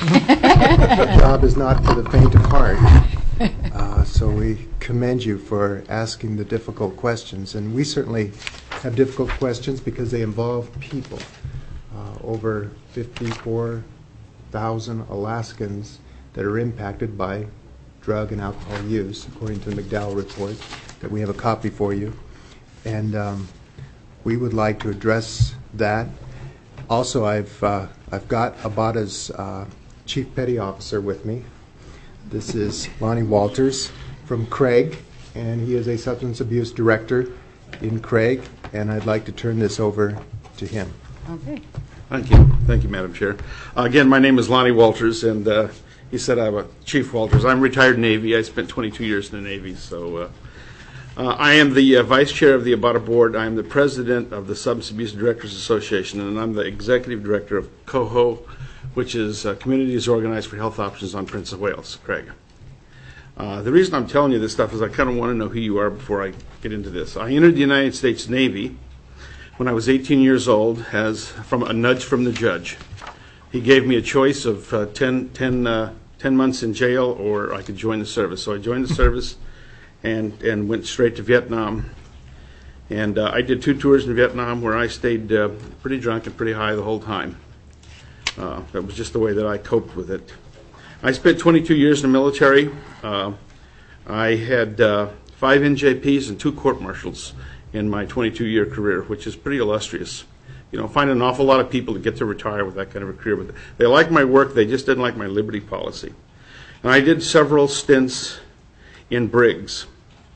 The job is not for the faint of heart. Uh, so we commend you for asking the difficult questions. And we certainly have difficult questions because they involve people. Uh, over fifty-four thousand Alaskans that are impacted by drug and alcohol use, according to the McDowell report that we have a copy for you. And um, we would like to address that. Also, I've uh, I've got Abada's uh, Chief Petty Officer with me. This is Lonnie Walters from Craig, and he is a substance abuse director in Craig, and I'd like to turn this over to him. Okay. Thank you. Thank you, Madam Chair. Uh, again, my name is Lonnie Walters, and uh, he said I'm a Chief Walters. I'm retired Navy. I spent twenty-two years in the Navy, so uh, uh, I am the uh, Vice Chair of the Abada Board. I am the President of the Substance Abuse Directors Association, and I'm the Executive Director of COHO, which is uh, Communities Organized for Health Options on Prince of Wales, Craig. Uh, the reason I'm telling you this stuff is I kind of want to know who you are before I get into this. I entered the United States Navy when I was eighteen years old as from a nudge from the judge. He gave me a choice of uh, ten, ten, uh, ten months in jail, or I could join the service. So I joined the service and, and went straight to Vietnam. And uh, I did two tours in Vietnam where I stayed uh, pretty drunk and pretty high the whole time. Uh, that was just the way that I coped with it. I spent twenty-two years in the military. Uh, I had uh, five N J Ps and two court-martials in my twenty-two year career, which is pretty illustrious. You know, find an awful lot of people to get to retire with that kind of a career. But they liked my work, they just didn't like my liberty policy. And I did several stints in Briggs.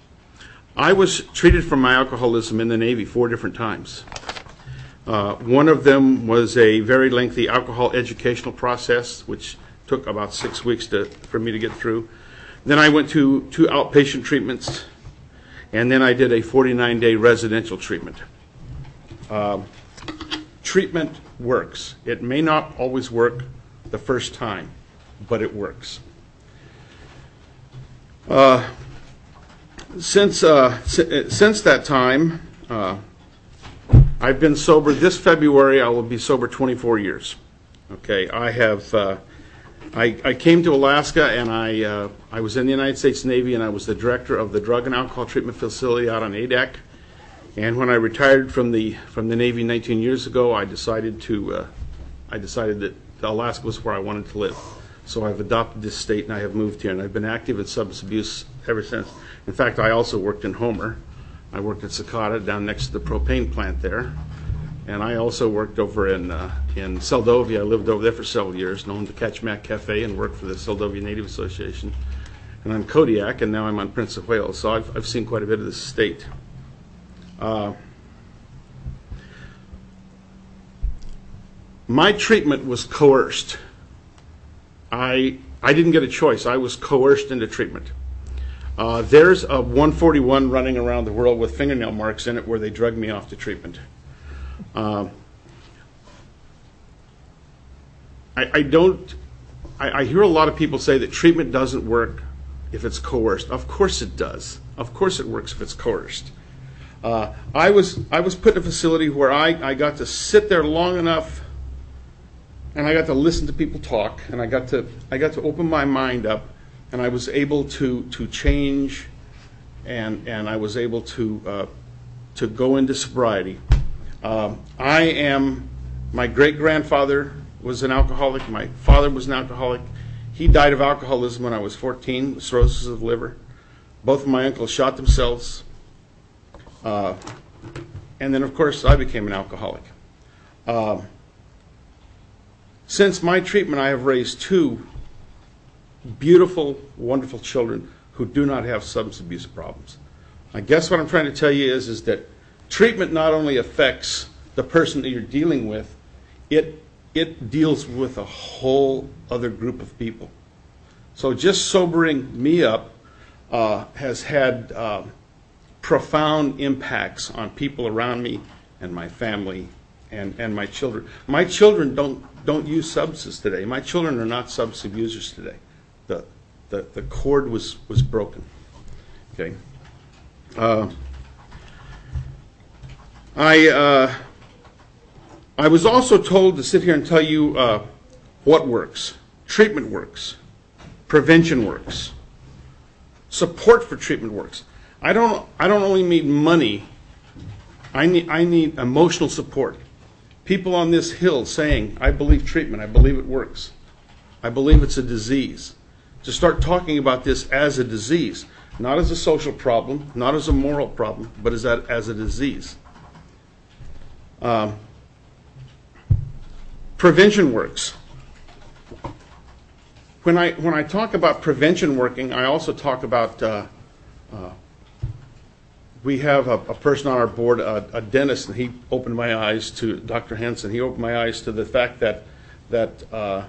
I was treated for my alcoholism in the Navy four different times. Uh, one of them was a very lengthy alcohol educational process, which took about six weeks to, for me to get through. Then I went to two outpatient treatments, and then I did a forty-nine day residential treatment. Uh, treatment works. It may not always work the first time, but it works. Uh, since, uh, si- since that time, uh, I've been sober. This February, I will be sober twenty-four years. Okay, I have. Uh, I, I came to Alaska, and I uh, I was in the United States Navy, and I was the director of the drug and alcohol treatment facility out on A D A C. And when I retired from the from the Navy nineteen years ago, I decided to uh, I decided that Alaska was where I wanted to live. So I've adopted this state, and I have moved here, and I've been active in substance abuse ever since. In fact, I also worked in Homer. I worked at Secaucus down next to the propane plant there. And I also worked over in uh, in Seldovia. I lived over there for several years, known the Ketchmak Cafe, and worked for the Seldovia Native Association. And on Kodiak, and now I'm on Prince of Wales. So I've, I've seen quite a bit of this state. Uh, my treatment was coerced. I I didn't get a choice. I was coerced into treatment. Uh, there's a one forty-one running around the world with fingernail marks in it where they drugged me off to treatment. Uh, I, I don't. I, I hear a lot of people say that treatment doesn't work if it's coerced. Of course it does. Of course it works if it's coerced. Uh, I was I was put in a facility where I, I got to sit there long enough, and I got to listen to people talk, and I got to I got to open my mind up, and I was able to to change, and and I was able to uh, to go into sobriety. Um, I am, my great-grandfather was an alcoholic. My father was an alcoholic. He died of alcoholism when I was fourteen, with cirrhosis of the liver. Both of my uncles shot themselves. Uh, and then, of course, I became an alcoholic. Uh, since my treatment, I have raised two beautiful, wonderful children who do not have substance abuse problems. I guess what I'm trying to tell you is, is that treatment not only affects the person that you're dealing with, it it deals with a whole other group of people. So just sobering me up uh, has had uh, profound impacts on people around me and my family and, and my children. My children don't don't use substances today. My children are not substance abusers today. The the, the cord was, was broken. Okay. Uh, I, uh, I was also told to sit here and tell you uh, what works. Treatment works. Prevention works. Support for treatment works. I don't, I don't only need money. I need, I need emotional support. People on this hill saying, I believe treatment, I believe it works. I believe it's a disease. To start talking about this as a disease, not as a social problem, not as a moral problem, but as a, as a disease. Um, prevention works. When I, when I talk about prevention working, I also talk about, uh, uh, we have a, a person on our board, a, a dentist, and he opened my eyes to, Doctor Henson, he opened my eyes to the fact that, that uh,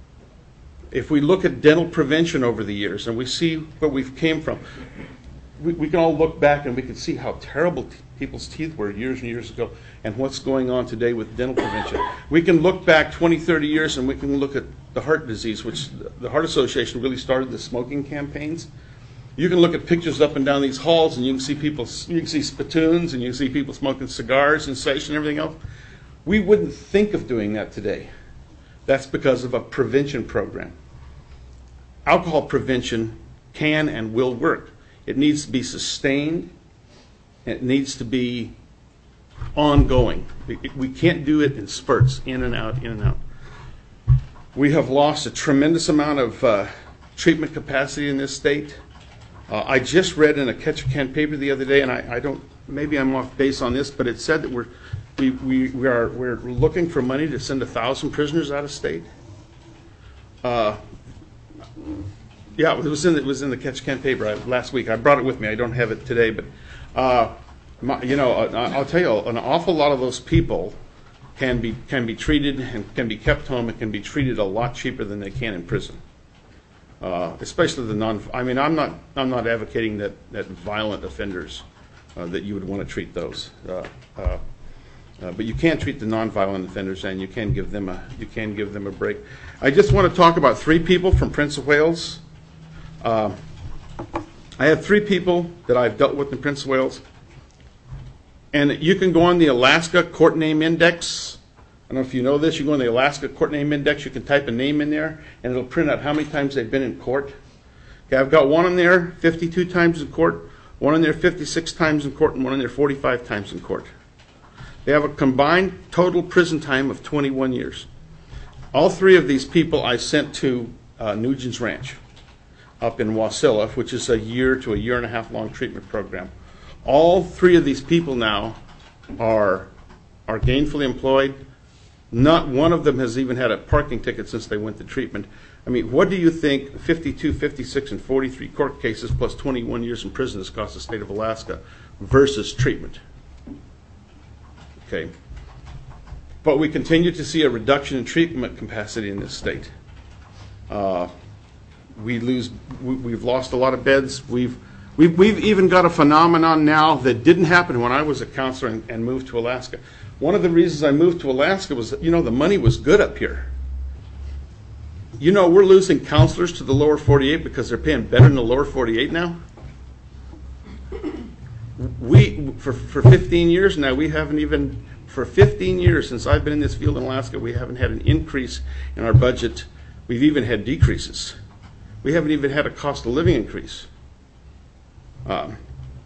if we look at dental prevention over the years and we see where we've came from, we, we can all look back and we can see how terrible t- people's teeth were years and years ago and what's going on today with dental prevention. We can look back twenty, thirty years and we can look at the heart disease, which the Heart Association really started the smoking campaigns. You can look at pictures up and down these halls and you can see people, you can see spittoons and you can see people smoking cigars and station and everything else. We wouldn't think of doing that today. That's because of a prevention program. Alcohol prevention can and will work. It needs to be sustained. It needs to be ongoing. We can't do it in spurts, in and out, in and out. We have lost a tremendous amount of uh, treatment capacity in this state. Uh, I just read in a Ketchikan paper the other day, and I, I don't, maybe I'm off base on this, but it said that we're we, we, we are we're looking for money to send a thousand prisoners out of state. Uh, yeah, it was in it was in the Ketchikan paper I, last week. I brought it with me. I don't have it today, but uh, my, you know, I'll tell you, an awful lot of those people can be can be treated and can be kept home and can be treated a lot cheaper than they can in prison. Uh, especially the non. I mean, I'm not I'm not advocating that that violent offenders uh, that you would want to treat those. Uh, uh, Uh, but you can treat the non-violent offenders, and you can give them a you can give them a break. I just want to talk about three people from Prince of Wales. Uh, I have three people that I've dealt with in Prince of Wales, and you can go on the Alaska Court Name Index. I don't know if you know this. You go on the Alaska Court Name Index. You can type a name in there, and it'll print out how many times they've been in court. Okay, I've got one in there fifty-two times in court, one in there fifty-six times in court, and one in there forty-five times in court. They have a combined total prison time of twenty-one years. All three of these people I sent to uh, Nugent's Ranch up in Wasilla, which is a year to a year and a half long treatment program. All three of these people now are, are gainfully employed. Not one of them has even had a parking ticket since they went to treatment. I mean, what do you think fifty-two, fifty-six, and forty-three court cases plus twenty-one years in prison has cost the state of Alaska versus treatment? Okay, but we continue to see a reduction in treatment capacity in this state. Uh, we lose, we, we've lost a lot of beds. We've, we've, we've even got a phenomenon now that didn't happen when I was a counselor and, and moved to Alaska. One of the reasons I moved to Alaska was, you know, the money was good up here. You know, we're losing counselors to the lower forty-eight because they're paying better in the lower forty-eight now. We, for, for fifteen years now, we haven't even, for fifteen years since I've been in this field in Alaska, we haven't had an increase in our budget. We've even had decreases. We haven't even had a cost of living increase. Um,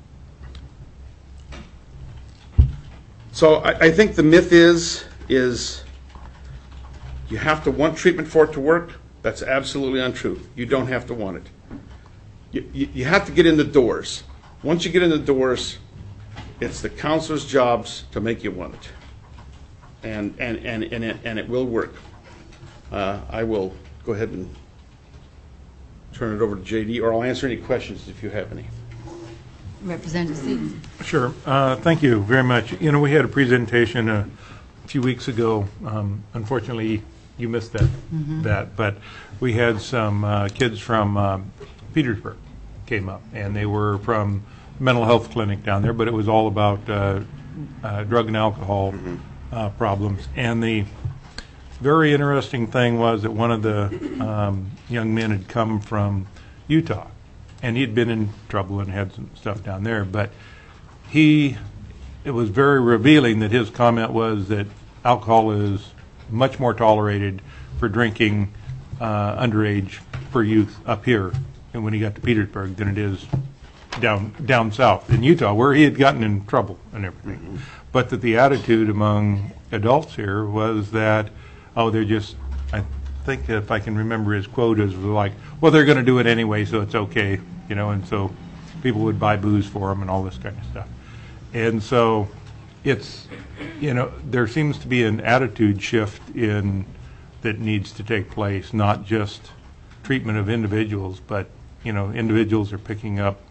so I, I think the myth is, is you have to want treatment for it to work. That's absolutely untrue. You don't have to want it. You, you, you have to get in the doors. Once you get in the doors, it's the counselor's jobs to make you want it. And, and, and, and, it, and it will work. Uh, I will go ahead and turn it over to J D, or I'll answer any questions if you have any. Representative Seaton. Sure. Uh, thank you very much. You know, we had a presentation a few weeks ago. Um, unfortunately, you missed that, mm-hmm. that, but we had some uh, kids from um, Petersburg came up, and they were from mental health clinic down there, but it was all about uh, uh, drug and alcohol mm-hmm. uh, problems. And the very interesting thing was that one of the um, young men had come from Utah, and he'd been in trouble and had some stuff down there. But he, it was very revealing that his comment was that alcohol is much more tolerated for drinking uh, underage for youth up here, and when he got to Petersburg, than it is down down south in Utah, where he had gotten in trouble and everything. Mm-hmm. But that the attitude among adults here was that, oh, they're just, I think if I can remember his quote, is like, well, they're going to do it anyway, so it's okay, you know, and so people would buy booze for them and all this kind of stuff. And so it's, you know, there seems to be an attitude shift in that needs to take place, not just treatment of individuals, but, you know, individuals are picking up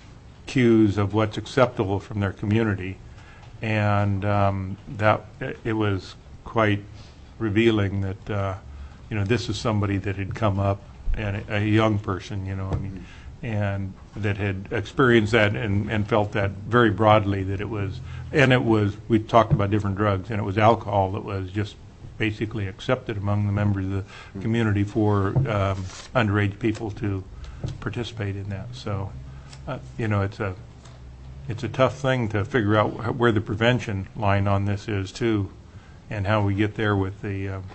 cues of what's acceptable from their community. And um, that it was quite revealing that, uh, you know, this is somebody that had come up, and a, a young person, you know, I mean, and that had experienced that and, and felt that very broadly, that it was, and it was, we talked about different drugs, and it was alcohol that was just basically accepted among the members of the community for um, underage people to participate in that. So, uh, you know, it's a it's a tough thing to figure out where the prevention line on this is too, and how we get there with the uh,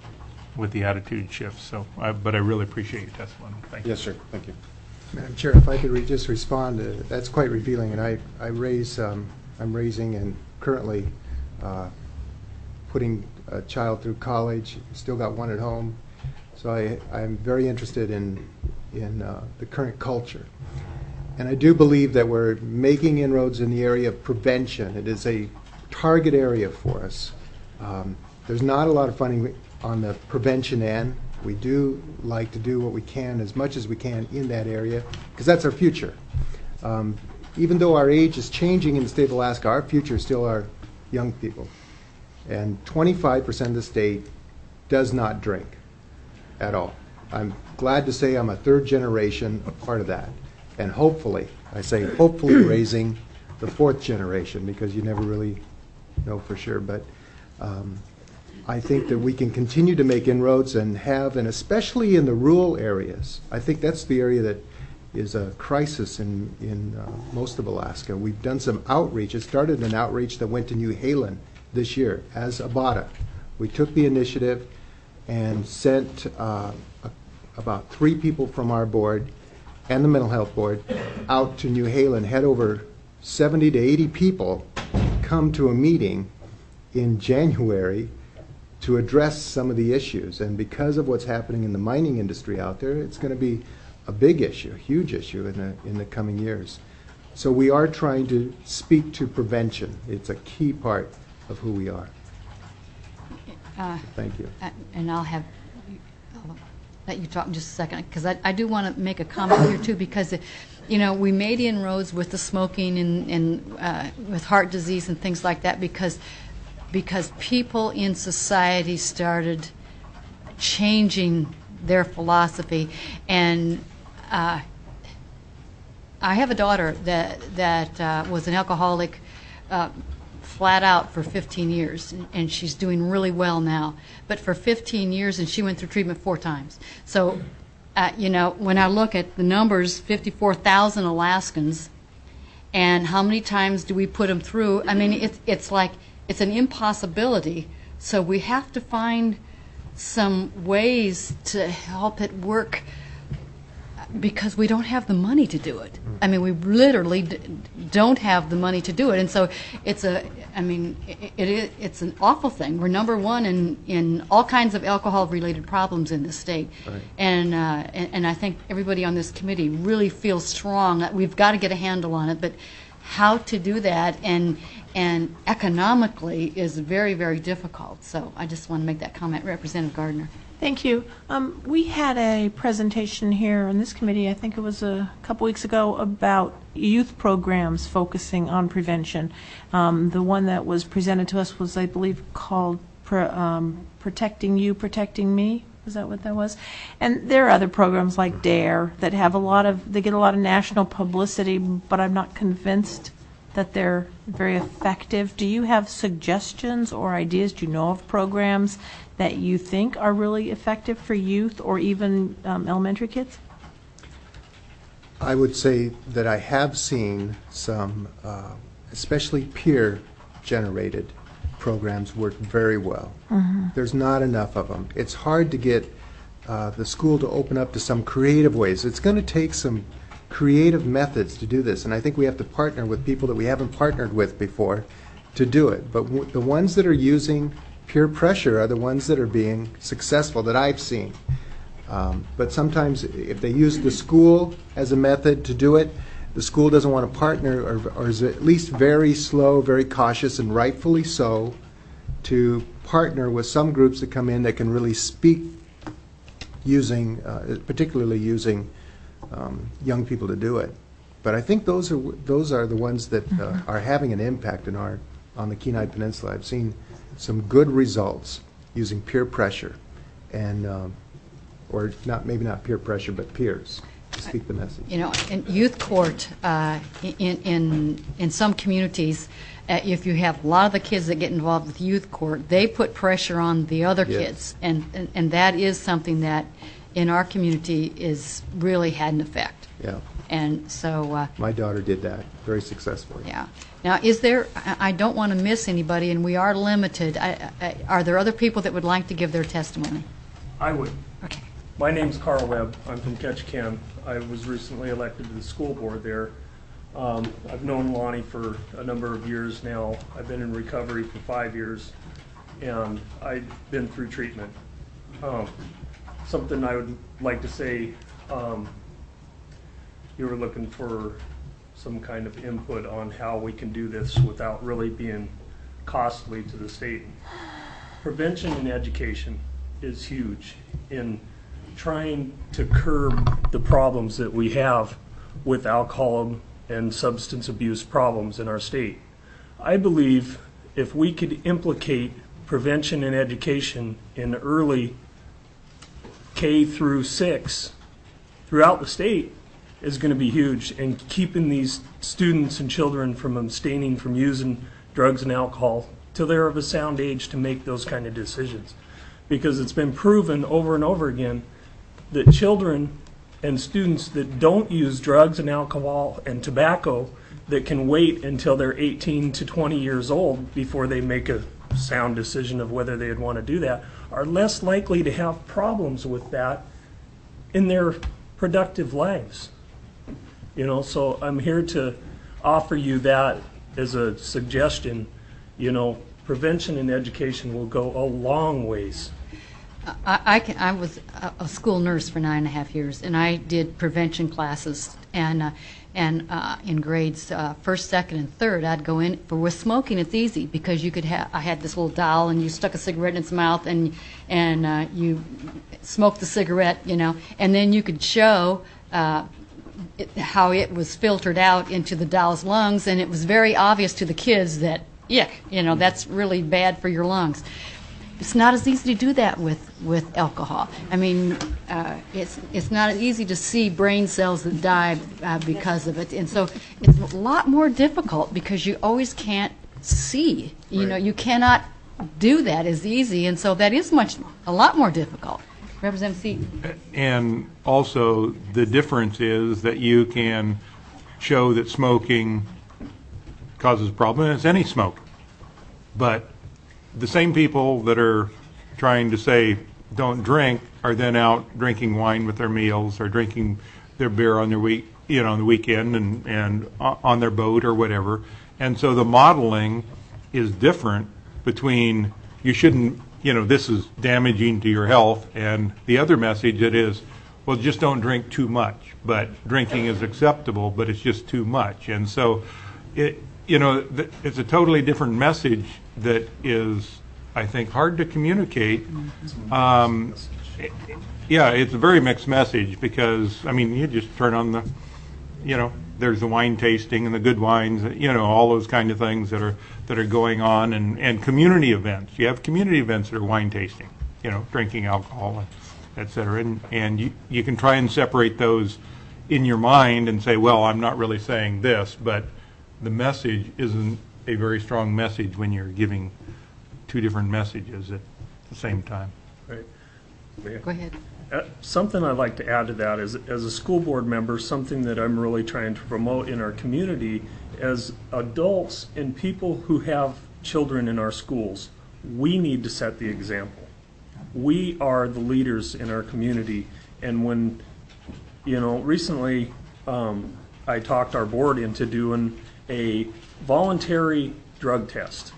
with the attitude shift. So, I, but I really appreciate your testimony. Thank you. Yes, sir. Thank you. Madam Chair, if I could re just respond, uh, that's quite revealing. And I, I raise, um, I'm raising and currently uh, putting a child through college. Still got one at home. So I, I'm very interested in, in uh, the current culture. And I do believe that we're making inroads in the area of prevention. It is a target area for us. Um, there's not a lot of funding on the prevention end. We do like to do what we can, as much as we can, in that area, because that's our future. Um, even though our age is changing in the state of Alaska, our future is still our young people. And twenty-five percent of the state does not drink at all. I'm glad to say I'm a third generation part of that. And hopefully, I say hopefully raising the fourth generation, because you never really know for sure. But um, I think that we can continue to make inroads and have, and especially in the rural areas, I think that's the area that is a crisis in, in uh, most of Alaska. We've done some outreach. It started an outreach that went to New Halen this year as A B A T A. We took the initiative and sent uh, a, about three people from our board and the mental health board out to New Halen. Had over seventy to eighty people come to a meeting in January to address some of the issues. And because of what's happening in the mining industry out there, it's going to be a big issue, a huge issue in the, in the coming years. So we are trying to speak to prevention. It's a key part of who we are. Uh, Thank you. uh, And I'll have, I'll let you talk in just a second, because I, I do want to make a comment here too, because, it, you know, we made inroads with the smoking and, and uh, with heart disease and things like that, because because people in society started changing their philosophy. And uh, I have a daughter that that uh, was an alcoholic uh, flat out for fifteen years, and, and she's doing really well now. But for fifteen years, and she went through treatment four times. So, uh, you know, when I look at the numbers, fifty-four thousand Alaskans, and how many times do we put them through? I mean, it's it's like it's an impossibility. So we have to find some ways to help it work, because we don't have the money to do it. I mean, we literally d don't have the money to do it. And so it's a, I mean, it, it, it's an awful thing. We're number one in, in all kinds of alcohol-related problems in this state. Right. And, uh, and, and I think everybody on this committee really feels strong that we've got to get a handle on it. But how to do that and, and economically is very, very difficult. So I just want to make that comment. Representative Gardner. Thank you. Um, we had a presentation here on this committee, I think it was a couple weeks ago, about youth programs focusing on prevention. Um, the one that was presented to us was, I believe, called Pro, um, Protecting You, Protecting Me. Is that what that was? And there are other programs like DARE that have a lot of, they get a lot of national publicity, but I'm not convinced that they're very effective. Do you have suggestions or ideas? Do you know of programs that you think are really effective for youth or even um, elementary kids? I would say that I have seen some, uh, especially peer-generated programs work very well. Mhm. There's not enough of them. It's hard to get uh, the school to open up to some creative ways. It's going to take some creative methods to do this, and I think we have to partner with people that we haven't partnered with before to do it. But w- the ones that are using peer pressure are the ones that are being successful that I've seen. Um, but sometimes if they use the school as a method to do it, the school doesn't want to partner, or, or is at least very slow, very cautious, and rightfully so, to partner with some groups that come in that can really speak using, uh, particularly using um, young people to do it. But I think those are those are the ones that uh, are having an impact in our on the Kenai Peninsula. I've seen some good results using peer pressure, and um, or not maybe not peer pressure, but peers to speak the message. You know, in youth court, uh, in, in, in some communities, uh, if you have a lot of the kids that get involved with youth court, they put pressure on the other Yes. kids. And, and, and that is something that in our community is really had an effect. Yeah. And so, uh, My daughter did that very successfully. yeah. Now, is there, I I don't want to miss anybody, and we are limited. I, I, are there other people that would like to give their testimony? I would. Okay. My name's Carl Webb. I'm from Ketchikan. I was recently elected to the school board there. Um, I've known Lonnie for a number of years now. I've been in recovery for five years, and I've been through treatment. Um, something I would like to say, um, you were looking for some kind of input on how we can do this without really being costly to the state. Prevention and education is huge in trying to curb the problems that we have with alcohol and substance abuse problems in our state. I believe if we could implicate prevention and education in early K through six throughout the state is going to be huge, and keeping these students and children from abstaining from using drugs and alcohol till they're of a sound age to make those kind of decisions. Because it's been proven over and over again that children and students that don't use drugs and alcohol and tobacco, that can wait until they're eighteen to twenty years old before they make a sound decision of whether they'd want to do that, are less likely to have problems with that in their productive lives. You know, so I'm here to offer you that as a suggestion. You know, prevention and education will go a long ways. I, I, can, I was a, a school nurse for nine and a half years, and I did prevention classes. And uh, and uh, in grades uh, first, second, and third, I'd go in. For with smoking, it's easy because you could have. I had this little doll, and you stuck a cigarette in its mouth, and and uh, you smoked the cigarette, you know, and then you could show. Uh, It, how it was filtered out into the doll's lungs, and it was very obvious to the kids that, yuck, you know, that's really bad for your lungs. It's not as easy to do that with, with alcohol. I mean, uh, it's it's not easy to see brain cells that die uh, because of it, and so it's a lot more difficult because you always can't see. You know, you cannot do that as easy, and so that is much a lot more difficult. Representative Seaton. And also, the difference is that you can show that smoking causes a problem, and it's any smoke. But the same people that are trying to say don't drink are then out drinking wine with their meals, or drinking their beer on their week, you know, on the weekend, and, and on their boat or whatever. And so the modeling is different between you shouldn't, you know, this is damaging to your health, and the other message that is, well, just don't drink too much. But drinking is acceptable, but it's just too much. And so, it, you know, th- it's a totally different message that is, I think, hard to communicate. Um, it, yeah, it's a very mixed message because, I mean, you just turn on the, you know, there's the wine tasting and the good wines, you know, all those kind of things that are that are going on, and, and community events. You have community events that are wine tasting, you know, drinking alcohol, et cetera. And, and you, you can try and separate those in your mind and say, well, I'm not really saying this, but the message isn't a very strong message when you're giving two different messages at the same time. Right. Go ahead. uh, something I'd like to add to that is, as a school board member, something that I'm really trying to promote in our community, as adults and people who have children in our schools, we need to set the example. We are the leaders in our community, and when, you know, recently um, I talked our board into doing a voluntary drug test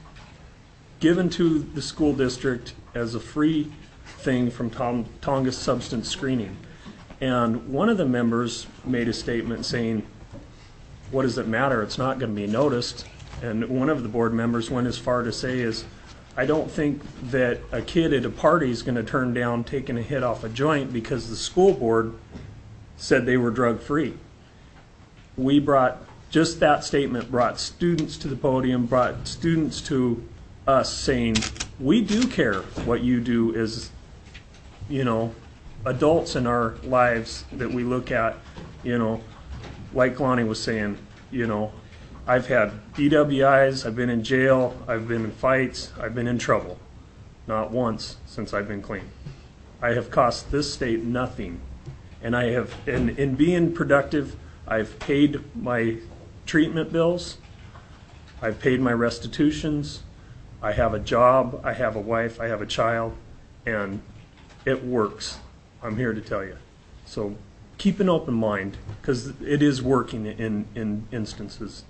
given to the school district as a free thing from Tom, Tongass substance screening. And one of the members made a statement saying, what does it matter? It's not going to be noticed. And one of the board members went as far to say is, I don't think that a kid at a party is going to turn down taking a hit off a joint because the school board said they were drug free. We brought, just that statement brought students to the podium, brought students to us saying, we do care what you do as, you know, adults in our lives that we look at, you know, like Lonnie was saying, you know, I've had D W Is, I've been in jail, I've been in fights, I've been in trouble. Not once since I've been clean. I have cost this state nothing. And I have, in, in being productive, I've paid my treatment bills, I've paid my restitutions, I have a job, I have a wife, I have a child, and it works. I'm here to tell you. So keep an open mind, because it is working in, in instances,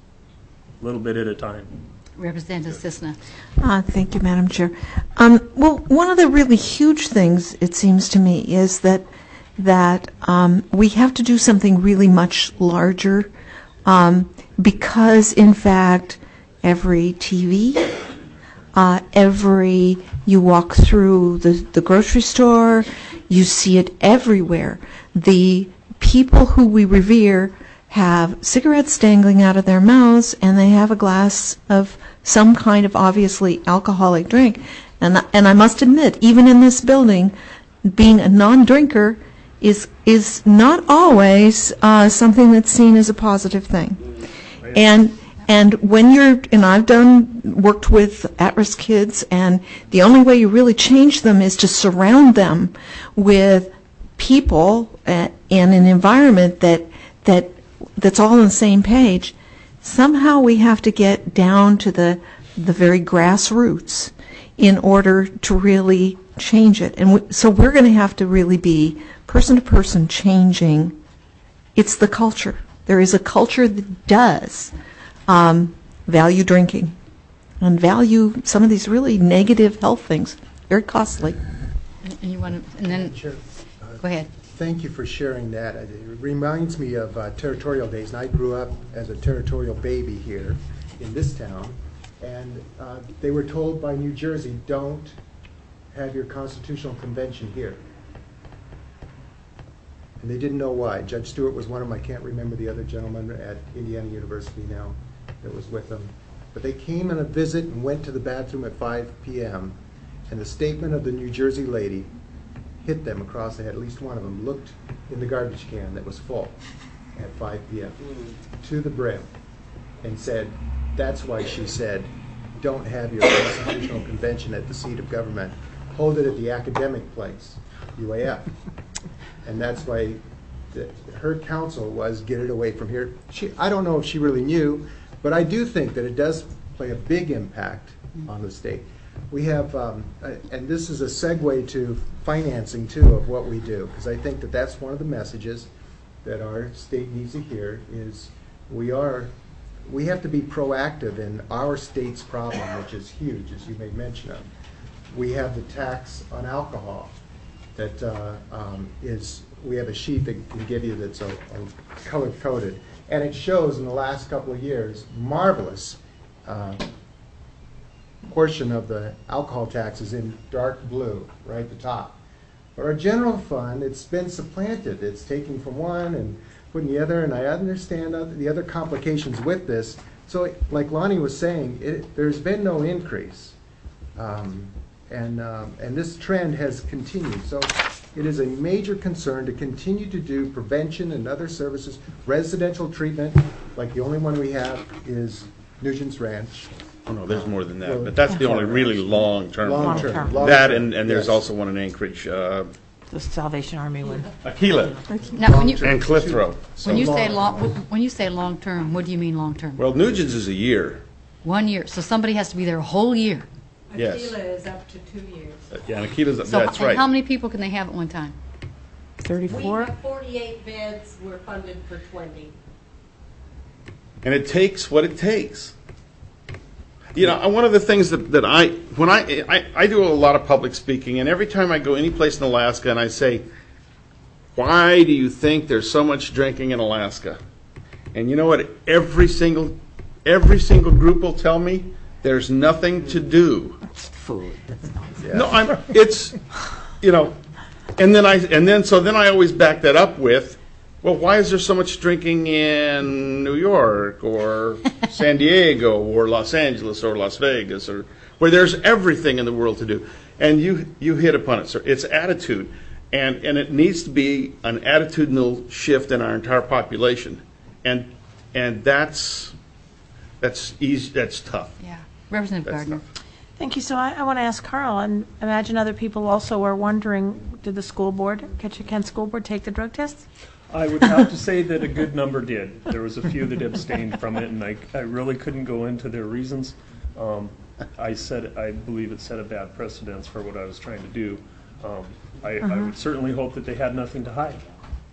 a little bit at a time. Representative Cisna. Uh, thank you, Madam Chair. Um, well, one of the really huge things, it seems to me, is that that um, we have to do something really much larger, um, because, in fact, every T V, uh, every you walk through the, the grocery store, you see it everywhere. The people who we revere have cigarettes dangling out of their mouths, and they have a glass of some kind of obviously alcoholic drink. And and I must admit, even in this building, being a non-drinker is is not always uh, something that's seen as a positive thing. And and when you're, and I've done, worked with at-risk kids, and the only way you really change them is to surround them with people uh, in an environment that that that's all on the same page. Somehow we have to get down to the the very grassroots in order to really change it. And we, so we're going to have to really be person to person changing. It's the culture. There is a culture that does um, value drinking and value some of these really negative health things. Very costly. And you want to, and then, Sure. go ahead. Thank you for sharing that. It reminds me of uh, territorial days, and I grew up as a territorial baby here in this town, and uh, they were told by New Jersey, don't have your constitutional convention here. And they didn't know why. Judge Stewart was one of them. I can't remember the other gentleman at Indiana University now that was with them. But they came on a visit and went to the bathroom at five p m, and the statement of the New Jersey lady hit them across the head. At least one of them looked in the garbage can that was full at five p m to the brim and said, that's why she said, don't have your constitutional convention at the seat of government. Hold it at the academic place, U A F. And that's why the, her counsel was get it away from here. She, I don't know if she really knew, but I do think that it does play a big impact on the state. We have, um, uh, and this is a segue to financing too of what we do, because I think that that's one of the messages that our state needs to hear is we are, we have to be proactive in our state's problem, which is huge, as you made mention of. We have the tax on alcohol that uh, um, is, we have a sheet that can give you that's a, a color coded, and it shows in the last couple of years marvelous uh, portion of the alcohol tax is in dark blue, right at the top. But our general fund, it's been supplanted. It's taking from one and putting the other, and I understand the other complications with this. So like Lonnie was saying, it, there's been no increase. Um, and, um, and this trend has continued. So it is a major concern to continue to do prevention and other services, residential treatment, like the only one we have is Nugent's Ranch. Oh, no, there's more than that, Well, but that's the only really long-term. Long-term. That, Long-term, and, and there's yes. also one in Anchorage, uh, the Salvation Army one. Aquila. Now, when you, And Clitheroe. when you So- say long, when you say long-term, what do you mean long-term? Well, Nugent's is a year. One year, so somebody has to be there a whole year. Yes. Aquila is up to two years. Uh, Yeah, and Aquita's, So that's and right. how many people can they have at one time? We have forty-eight beds, we're funded for twenty. And it takes what it takes. You know, one of the things that, that I, when I, I, I do a lot of public speaking, and every time I go any place in Alaska and I say, why do you think there's so much drinking in Alaska? And you know what? Every single, every single group will tell me there's nothing to do. Food. No, I'm, it's, you know, and then I, and then, so then I always back that up with, well, why is there so much drinking in New York or San Diego or Los Angeles or Las Vegas, or where there's everything in the world to do? And you, you hit upon it, sir. It's attitude. And, and it needs to be an attitudinal shift in our entire population. And, and that's, that's easy, that's tough. Yeah. Representative That's Gardner. tough. Thank you. So I, I want to ask Carl, and imagine other people also are wondering, did the school board, Ketchikan School Board, take the drug tests? I would have to say that a good number did. There was a few that abstained from it, and I, I really couldn't go into their reasons. Um, I said, I believe it set a bad precedence for what I was trying to do. Um, I, I Uh-huh. would certainly hope that they had nothing to hide,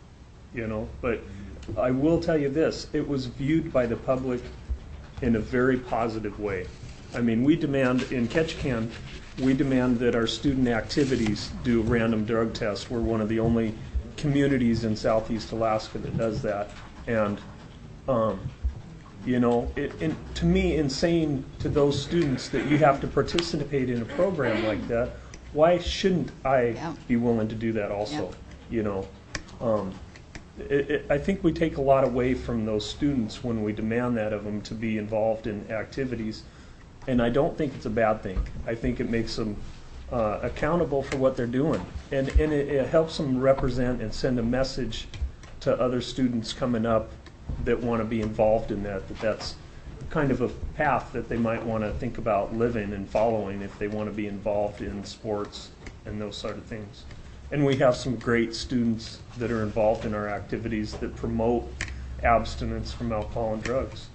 you know, but I will tell you this, it was viewed by the public in a very positive way. I mean, we demand, in Ketchikan, we demand that our student activities do random drug tests. We're one of the only communities in Southeast Alaska that does that. And, um, you know, it, it, to me, in saying to those students that you have to participate in a program like that, why shouldn't I Yeah. be willing to do that also? Yeah. You know, um, it, it, I think we take a lot away from those students when we demand that of them to be involved in activities. And I don't think it's a bad thing. I think it makes them uh, accountable for what they're doing. And, and it, it helps them represent and send a message to other students coming up that want to be involved in that, that that's kind of a path that they might want to think about living and following if they want to be involved in sports and those sort of things. And we have some great students that are involved in our activities that promote abstinence from alcohol and drugs.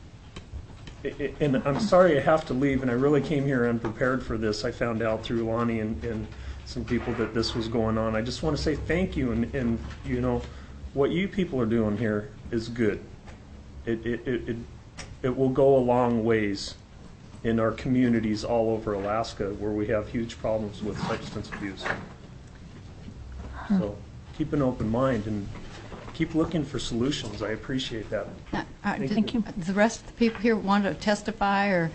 I- I- And I'm sorry I have to leave, and I really came here unprepared for this. I found out through Lonnie and, and some people that this was going on. I just want to say thank you, and, and you know, what you people are doing here is good. It, it, it, it, it will go a long ways in our communities all over Alaska where we have huge problems with substance abuse. So keep an open mind and keep looking for solutions. I appreciate that. Now, uh, Thank did- you. Does the rest of the people here want to testify, or?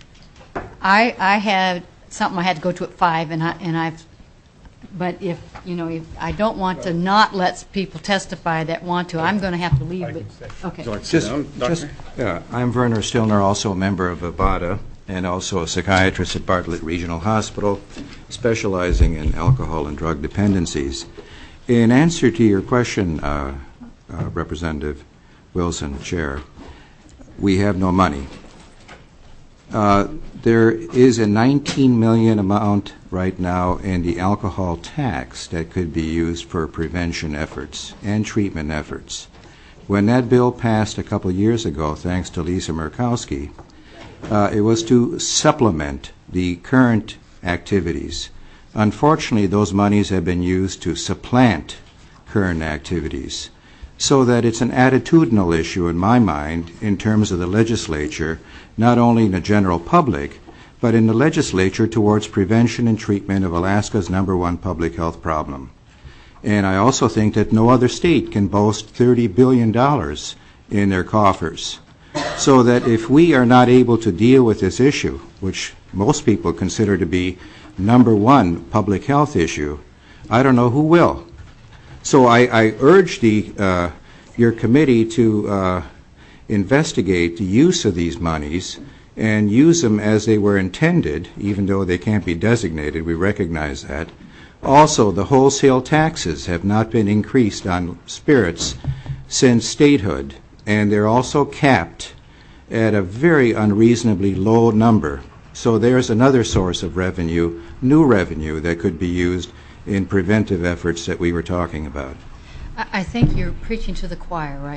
I, I had something I had to go to at five, and I, and I've, but if, you know, if, I don't want to not let people testify that want to, I'm going to have to leave, but, okay. Just, just, yeah, I'm Werner Stillner, also a member of ABADA, and also a psychiatrist at Bartlett Regional Hospital, specializing in alcohol and drug dependencies. In answer to your question, uh, uh, Representative Wilson, Chair, we have no money. Uh, there is a nineteen million amount right now in the alcohol tax that could be used for prevention efforts and treatment efforts. When that bill passed a couple of years ago, thanks to Lisa Murkowski, uh, it was to supplement the current activities. Unfortunately, those monies have been used to supplant current activities, so that it's an attitudinal issue in my mind in terms of the legislature, not only in the general public, but in the legislature towards prevention and treatment of Alaska's number one public health problem. And I also think that no other state can boast thirty billion dollars in their coffers. So that if we are not able to deal with this issue, which most people consider to be number one public health issue, I don't know who will. So I, I urge the, uh, your committee to uh, investigate the use of these monies and use them as they were intended, even though they can't be designated. We recognize that. Also, the wholesale taxes have not been increased on spirits since statehood, and they're also capped at a very unreasonably low number. So there's another source of revenue, new revenue, that could be used in preventive efforts that we were talking about? I I think you're preaching to the choir right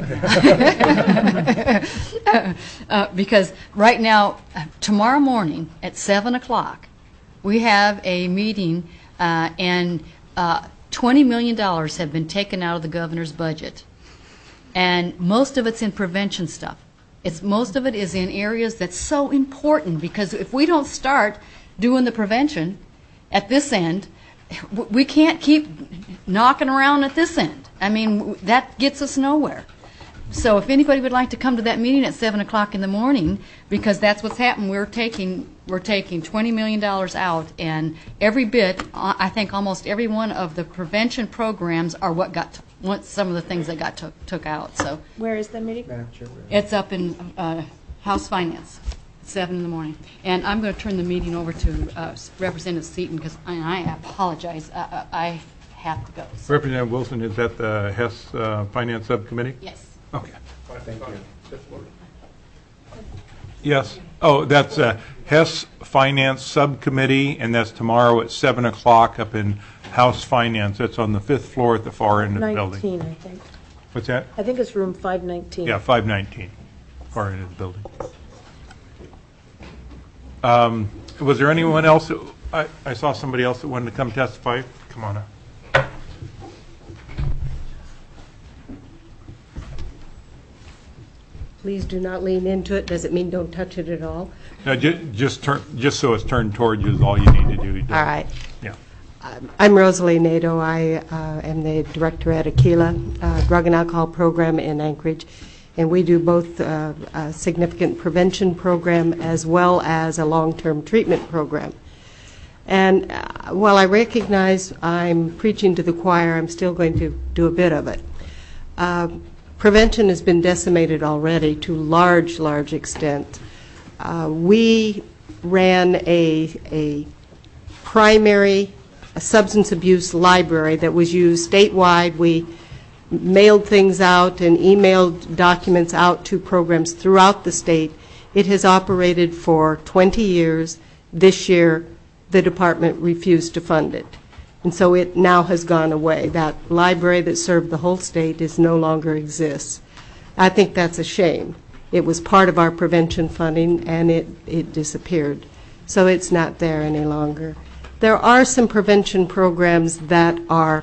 now. uh, because right now, uh, tomorrow morning at seven o'clock, we have a meeting, uh, and uh, twenty million dollars have been taken out of the governor's budget. And most of it's in prevention stuff. It's most of it is in areas that's so important, because if we don't start doing the prevention at this end, w- we can't keep knocking around at this end. I mean, w- that gets us nowhere. So if anybody would like to come to that meeting at seven o'clock in the morning, because that's what's happened, we're taking we're taking twenty million dollars out, and every bit, uh, I think almost every one of the prevention programs are what got t- what some of the things that got took took out. So Where is the meeting? it's up in uh, House Finance, seven in the morning. And I'm going to turn the meeting over to uh, Representative Seaton, because I, I apologize, uh, I have to go. So. Representative Wilson, is that the Hess uh, Finance Subcommittee? Yes. Okay. Thank you. Yes. Oh, that's uh, Hess Finance Subcommittee, and that's tomorrow at seven o'clock up in House Finance. That's on the fifth floor at the far end of the building. nineteen, I think. What's that? I think it's room five nineteen. Yeah, five nineteen, far end of the building. Um, was there anyone else? That, I, I saw somebody else that wanted to come testify. Come on up. Please do not lean into it. Does it mean don't touch it at all? No, ju- just turn, just so it's turned towards you is all you need to do. All right. Yeah. Um, I'm Rosalie Nadeau. I uh, am the director at Aquila uh, Drug and Alcohol Program in Anchorage, and we do both uh, a significant prevention program as well as a long-term treatment program. And uh, while I recognize I'm preaching to the choir, I'm still going to do a bit of it. Um, Prevention has been decimated already to large, large extent. Uh, we ran a, a primary a substance abuse library that was used statewide. We mailed things out and emailed documents out to programs throughout the state. It has operated for twenty years. This year, the department refused to fund it. And so it now has gone away. That library that served the whole state is no longer exists. I think that's a shame. It was part of our prevention funding, and it, it disappeared. So it's not there any longer. There are some prevention programs that are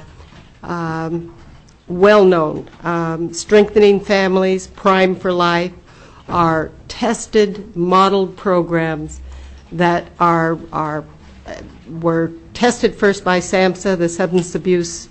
um, well-known. Um, Strengthening Families, Prime for Life, are tested, modeled programs that are, are uh, were tested first by SAMHSA, the Substance Abuse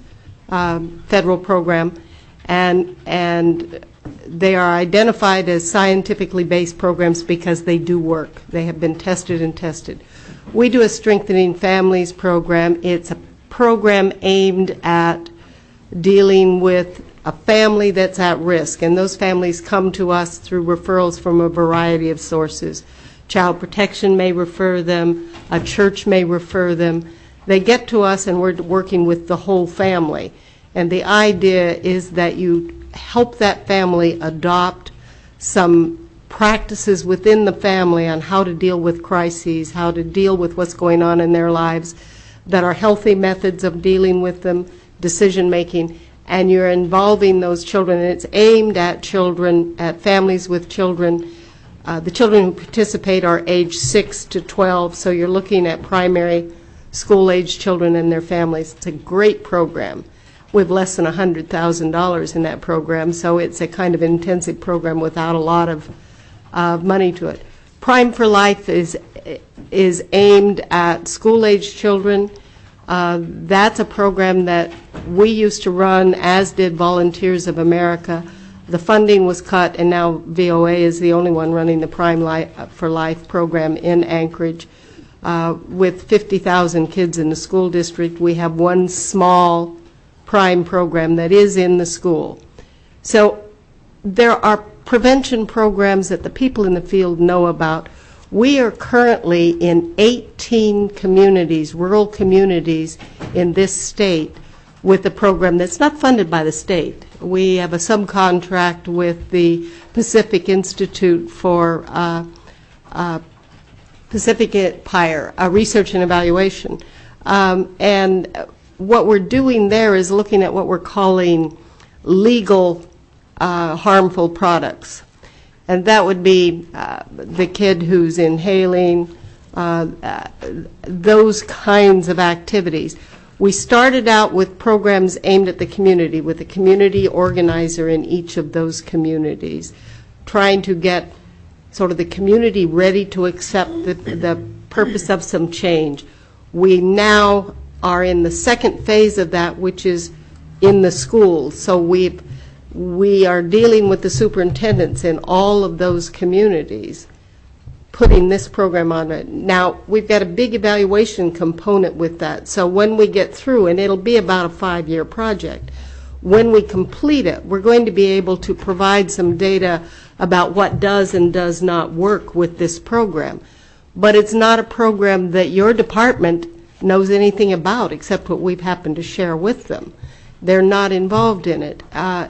um, Federal Program, and and they are identified as scientifically based programs because they do work. They have been tested and tested. We do a Strengthening Families program. It's a program aimed at dealing with a family that's at risk, and those families come to us through referrals from a variety of sources. Child Protection may refer them, a church may refer them. They get to us, and we're working with the whole family. And the idea is that you help that family adopt some practices within the family on how to deal with crises, how to deal with what's going on in their lives, that are healthy methods of dealing with them, decision making, and you're involving those children. And it's aimed at children, at families with children. Uh, the children who participate are age six to twelve, so you're looking at primary school-age children and their families. It's a great program. We have less than one hundred thousand dollars in that program, so it's a kind of intensive program without a lot of uh, money to it. Prime for Life is is aimed at school-age children. Uh, that's a program that we used to run, as did Volunteers of America. The funding was cut, and now V O A is the only one running the Prime Life for Life program in Anchorage. Uh, with fifty thousand kids in the school district, we have one small Prime program that is in the school. So there are prevention programs that the people in the field know about. We are currently in eighteen communities, rural communities in this state, with a program that's not funded by the state. We have a subcontract with the Pacific Institute for uh, uh, Pacific P I R E, uh, Research and Evaluation. Um, and what we're doing there is looking at what we're calling legal uh, harmful products. And that would be uh, the kid who's inhaling, uh, uh, those kinds of activities. We started out with programs aimed at the community, with a community organizer in each of those communities, trying to get sort of the community ready to accept the, the purpose of some change. We now are in the second phase of that, which is in the schools. So we've, we are dealing with the superintendents in all of those communities, putting this program on it. Now, we've got a big evaluation component with that. So when we get through, and it'll be about a five-year project, when we complete it, we're going to be able to provide some data about what does and does not work with this program. But it's not a program that your department knows anything about except what we've happened to share with them. They're not involved in it. Uh,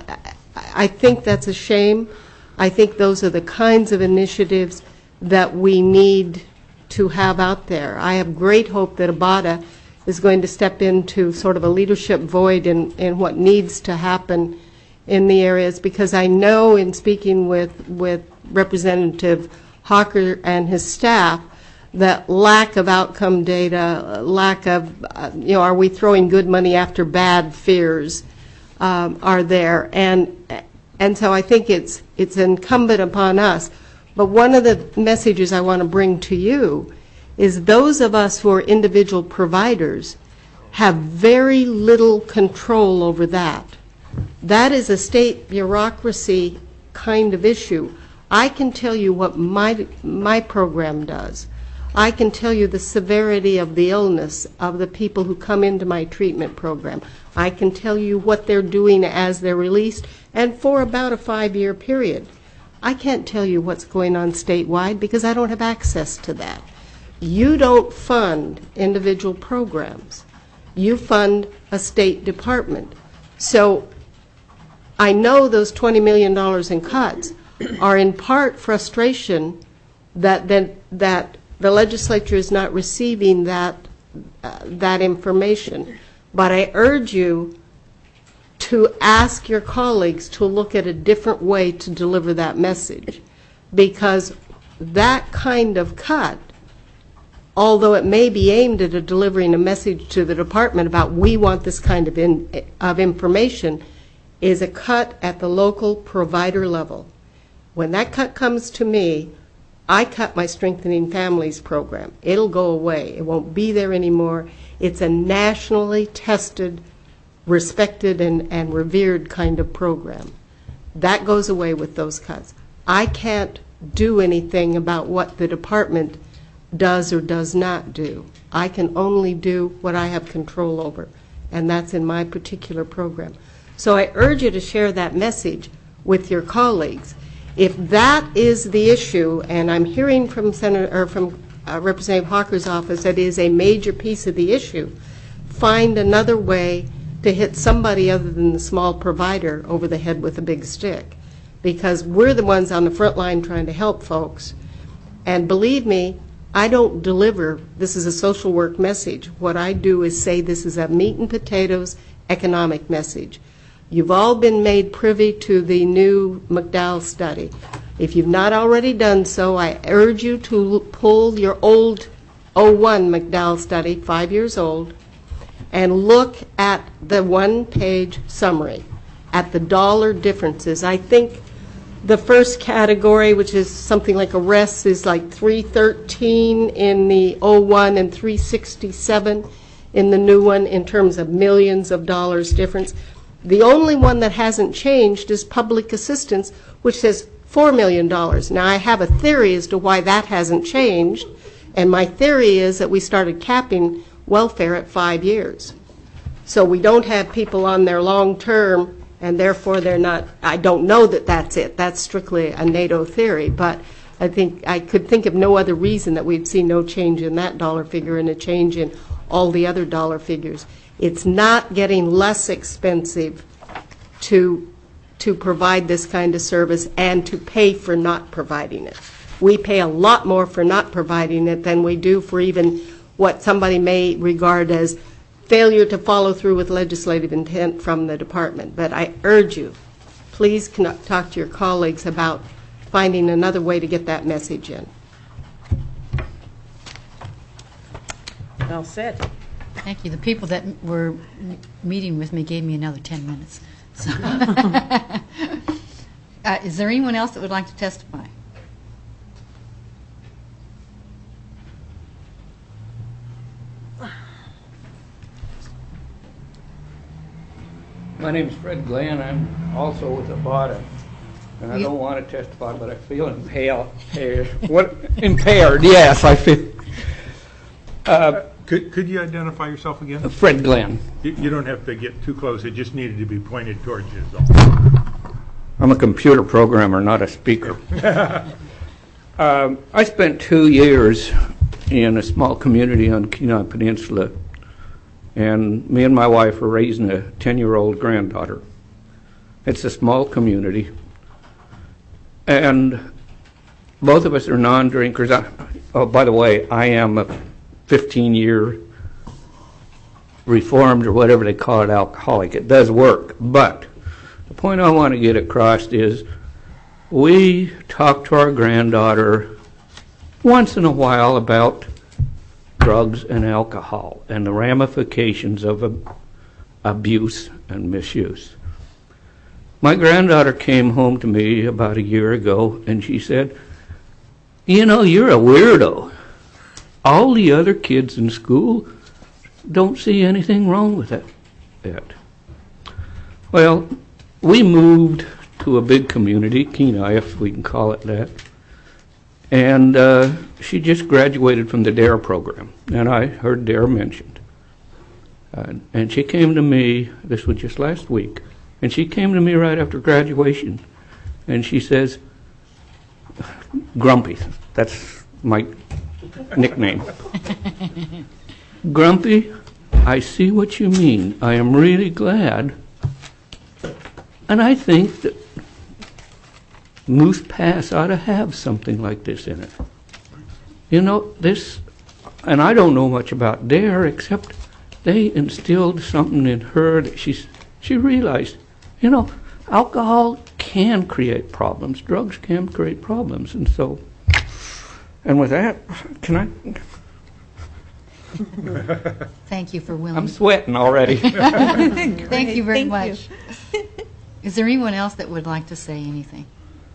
I think that's a shame. I think those are the kinds of initiatives that we need to have out there. I have great hope that ABADA is going to step into sort of a leadership void in, in what needs to happen in the areas, because I know in speaking with, with Representative Hawker and his staff that lack of outcome data, lack of, uh, you know, are we throwing good money after bad fears um, are there. And, and so I think it's, it's incumbent upon us. But one of the messages I want to bring to you is those of us who are individual providers have very little control over that. That is a state bureaucracy kind of issue. I can tell you what my, my program does. I can tell you the severity of the illness of the people who come into my treatment program. I can tell you what they're doing as they're released and for about a five-year period. I can't tell you what's going on statewide because I don't have access to that. You don't fund individual programs. You fund a state department. So I know those twenty million dollars in cuts are in part frustration that, that, that the legislature is not receiving that, uh, that information. But I urge you to ask your colleagues to look at a different way to deliver that message, because that kind of cut, although it may be aimed at a delivering a message to the department about we want this kind of, in, of information, is a cut at the local provider level. When that cut comes to me, I cut my Strengthening Families program. It'll go away. It won't be there anymore. It's a nationally tested, respected, and, and revered kind of program. That goes away with those cuts. I can't do anything about what the department does or does not do. I can only do what I have control over, and that's in my particular program. So I urge you to share that message with your colleagues. If that is the issue, and I'm hearing from Senator or from uh, Representative Hawker's office that is a major piece of the issue, find another way to hit somebody other than the small provider over the head with a big stick, because we're the ones on the front line trying to help folks. And believe me, I don't deliver, this is a social work message. What I do is say this is a meat and potatoes economic message. You've all been made privy to the new McDowell study. If you've not already done so, I urge you to pull your old oh one McDowell study, five years old, and look at the one-page summary, at the dollar differences. I think the first category, which is something like arrests, is like three thirteen in the oh one and three sixty-seven in the new one in terms of millions of dollars difference. The only one that hasn't changed is public assistance, which says four million dollars. Now, I have a theory as to why that hasn't changed, and my theory is that we started capping welfare at five years. So we don't have people on their long term, and therefore they're not, I don't know that that's it. That's strictly a NATO theory, but I think I could think of no other reason that we'd see no change in that dollar figure and a change in all the other dollar figures. It's not getting less expensive to, to provide this kind of service and to pay for not providing it. We pay a lot more for not providing it than we do for even what somebody may regard as failure to follow through with legislative intent from the department. But I urge you, please con- talk to your colleagues about finding another way to get that message in. Well said. Thank you. The people that were m- meeting with me gave me another ten minutes. So. uh, is there anyone else that would like to testify? My name is Fred Glenn. I'm also with ABADA. And I You- don't want to testify, but I feel impaled. eh, What, impaired, yes, I feel. Uh, Could, could you identify yourself again? Fred Glenn. You, you don't have to get too close, it just needed to be pointed towards you, is all. I'm a computer programmer, not a speaker. um, I spent two years in a small community on Kenai Peninsula, and me and my wife are raising a ten-year-old granddaughter. It's a small community, and both of us are non-drinkers. I, oh, by the way, I am a fifteen-year reformed, or whatever they call it, alcoholic. It does work, but the point I want to get across is we talk to our granddaughter once in a while about drugs and alcohol and the ramifications of ab- abuse and misuse. My granddaughter came home to me about a year ago and she said, "You know, you're a weirdo. All the other kids in school don't see anything wrong with that." That. Well, we moved to a big community, Kenai, if we can call it that, and uh, she just graduated from the DARE program, and I heard DARE mentioned. Uh, and she came to me, this was just last week, and she came to me right after graduation, and she says, Grumpy, that's my nickname. "Grumpy, I see what you mean. I am really glad. And I think that Moose Pass ought to have something like this in it. You know, this, and I don't know much about DARE, except they instilled something in her that she's, she realized, you know, alcohol can create problems. Drugs can create problems. And so, and with that, can I... Thank you for willing. I'm sweating already. Thank you very Thank much. Is there anyone else that would like to say anything?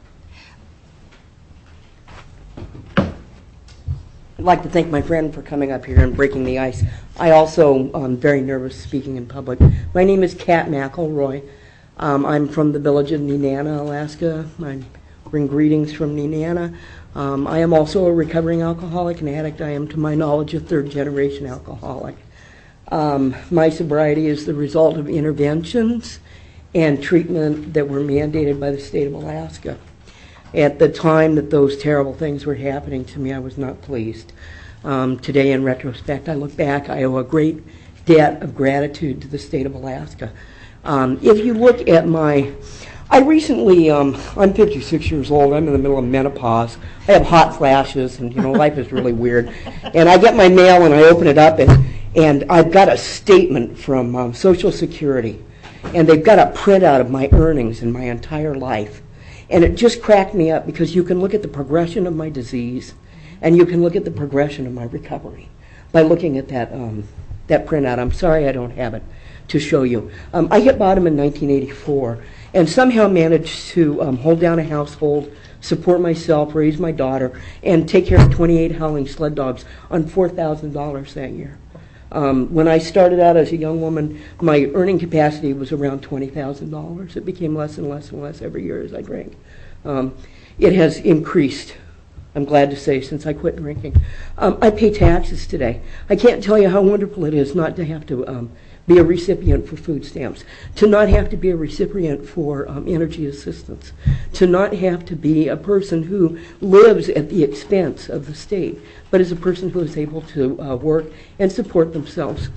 I'd like to thank my friend for coming up here and breaking the ice. I also am very nervous speaking in public. My name is Kat McElroy. Um, I'm from the village of Nenana, Alaska. I bring greetings from Nenana. Um, I am also a recovering alcoholic and addict. I am, to my knowledge, a third-generation alcoholic. Um, my sobriety is the result of interventions and treatment that were mandated by the state of Alaska. At the time that those terrible things were happening to me, I was not pleased. Um, today, in retrospect, I look back, I owe a great debt of gratitude to the state of Alaska. Um, if you look at my, I recently, um, I'm fifty-six years old, I'm in the middle of menopause, I have hot flashes, and you know, life is really weird. And I get my mail and I open it up, and, and I've got a statement from um, Social Security, and they've got a printout of my earnings in my entire life. And it just cracked me up because you can look at the progression of my disease and you can look at the progression of my recovery by looking at that um, that printout. I'm sorry I don't have it to show you. Um, I hit bottom in nineteen eighty-four and somehow managed to um, hold down a household, support myself, raise my daughter, and take care of twenty-eight howling sled dogs on four thousand dollars that year. Um, when I started out as a young woman, my earning capacity was around twenty thousand dollars. It became less and less and less every year as I drank. Um, it has increased, I'm glad to say, since I quit drinking. Um, I pay taxes today. I can't tell you how wonderful it is not to have to um, be a recipient for food stamps, to not have to be a recipient for um, energy assistance, to not have to be a person who lives at the expense of the state, but is a person who is able to uh, work and support themselves.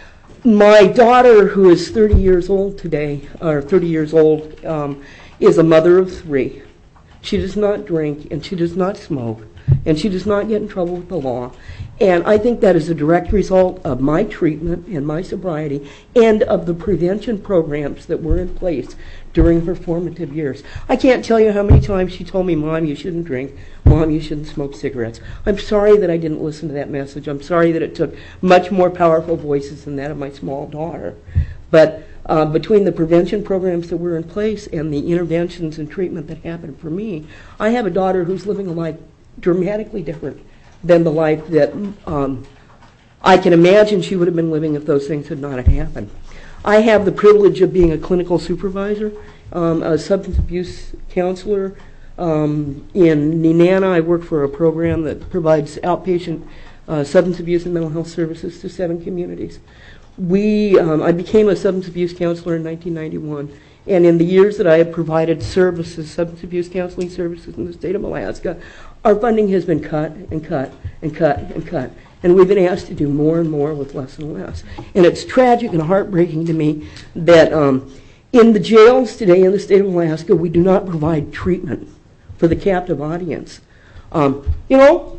My daughter, who is thirty years old today, or thirty years old, um, is a mother of three. She does not drink, and she does not smoke, and she does not get in trouble with the law. And I think that is a direct result of my treatment and my sobriety and of the prevention programs that were in place during her formative years. I can't tell you how many times she told me, Mom, you shouldn't drink. Mom, you shouldn't smoke cigarettes. I'm sorry that I didn't listen to that message. I'm sorry that it took much more powerful voices than that of my small daughter. But uh, between the prevention programs that were in place and the interventions and treatment that happened for me, I have a daughter who's living a life dramatically different than the life that um, I can imagine she would have been living if those things had not have happened. I have the privilege of being a clinical supervisor, um, a substance abuse counselor. Um, in Nenana, I work for a program that provides outpatient uh, substance abuse and mental health services to seven communities. We, um, I became a substance abuse counselor in nineteen ninety-one, and in the years that I have provided services, substance abuse counseling services in the state of Alaska, our funding has been cut and cut and cut and cut. And we've been asked to do more and more with less and less. And it's tragic and heartbreaking to me that um, in the jails today in the state of Alaska, we do not provide treatment for the captive audience. Um, you know,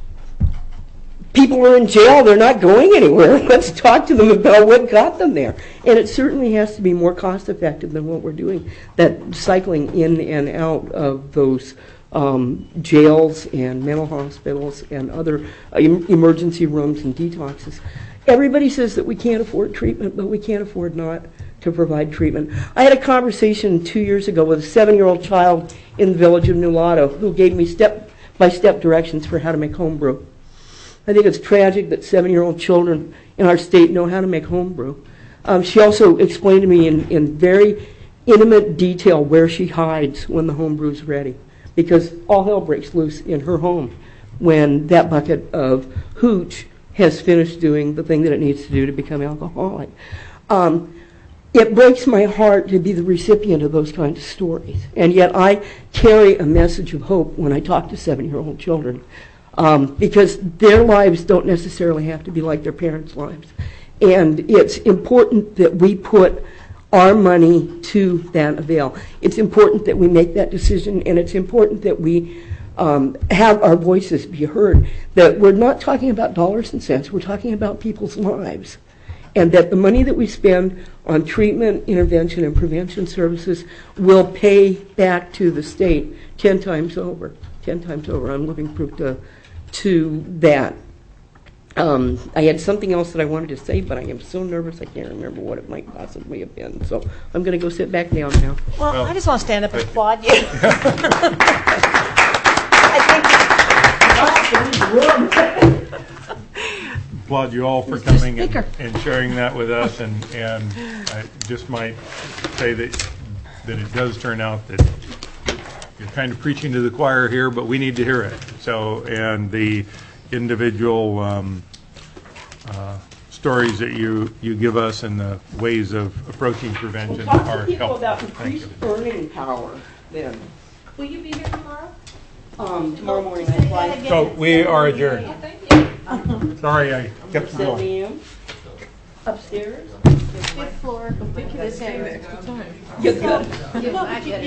people are in jail, they're not going anywhere. Let's talk to them about what got them there. And it certainly has to be more cost effective than what we're doing, that cycling in and out of those Um, jails and mental hospitals and other uh, em- emergency rooms and detoxes. Everybody says that we can't afford treatment, but we can't afford not to provide treatment. I had a conversation two years ago with a seven-year-old child in the village of Nulato who gave me step-by-step directions for how to make homebrew. I think it's tragic that seven-year-old children in our state know how to make homebrew. Um, she also explained to me in, in very intimate detail where she hides when the homebrew's ready, because all hell breaks loose in her home when that bucket of hooch has finished doing the thing that it needs to do to become alcoholic. Um, it breaks my heart to be the recipient of those kinds of stories, and yet I carry a message of hope when I talk to seven-year-old children, um, because their lives don't necessarily have to be like their parents' lives. And it's important that we put our money to that avail. It's important that we make that decision, and it's important that we um, have our voices be heard, that we're not talking about dollars and cents, we're talking about people's lives, and that the money that we spend on treatment, intervention, and prevention services will pay back to the state ten times over, ten times over. I'm looking proof to, to that. Um, I had something else that I wanted to say, but I am so nervous I can't remember what it might possibly have been. So I'm going to go sit back down now. Well, well I just want to stand up and applaud you. Applaud you all for coming and, and sharing that with us, and, and I just might say that that it does turn out that you're kind of preaching to the choir here, but we need to hear it. So, and the individual um, uh, stories that you, you give us and the ways of approaching prevention we'll talk are to people helpful. about increased earning power then. Will you be here tomorrow? Um, tomorrow morning I fly. So we are adjourned. Sorry, I kept you going. seven a m upstairs. Fifth floor. Thank you for extra time. You're good.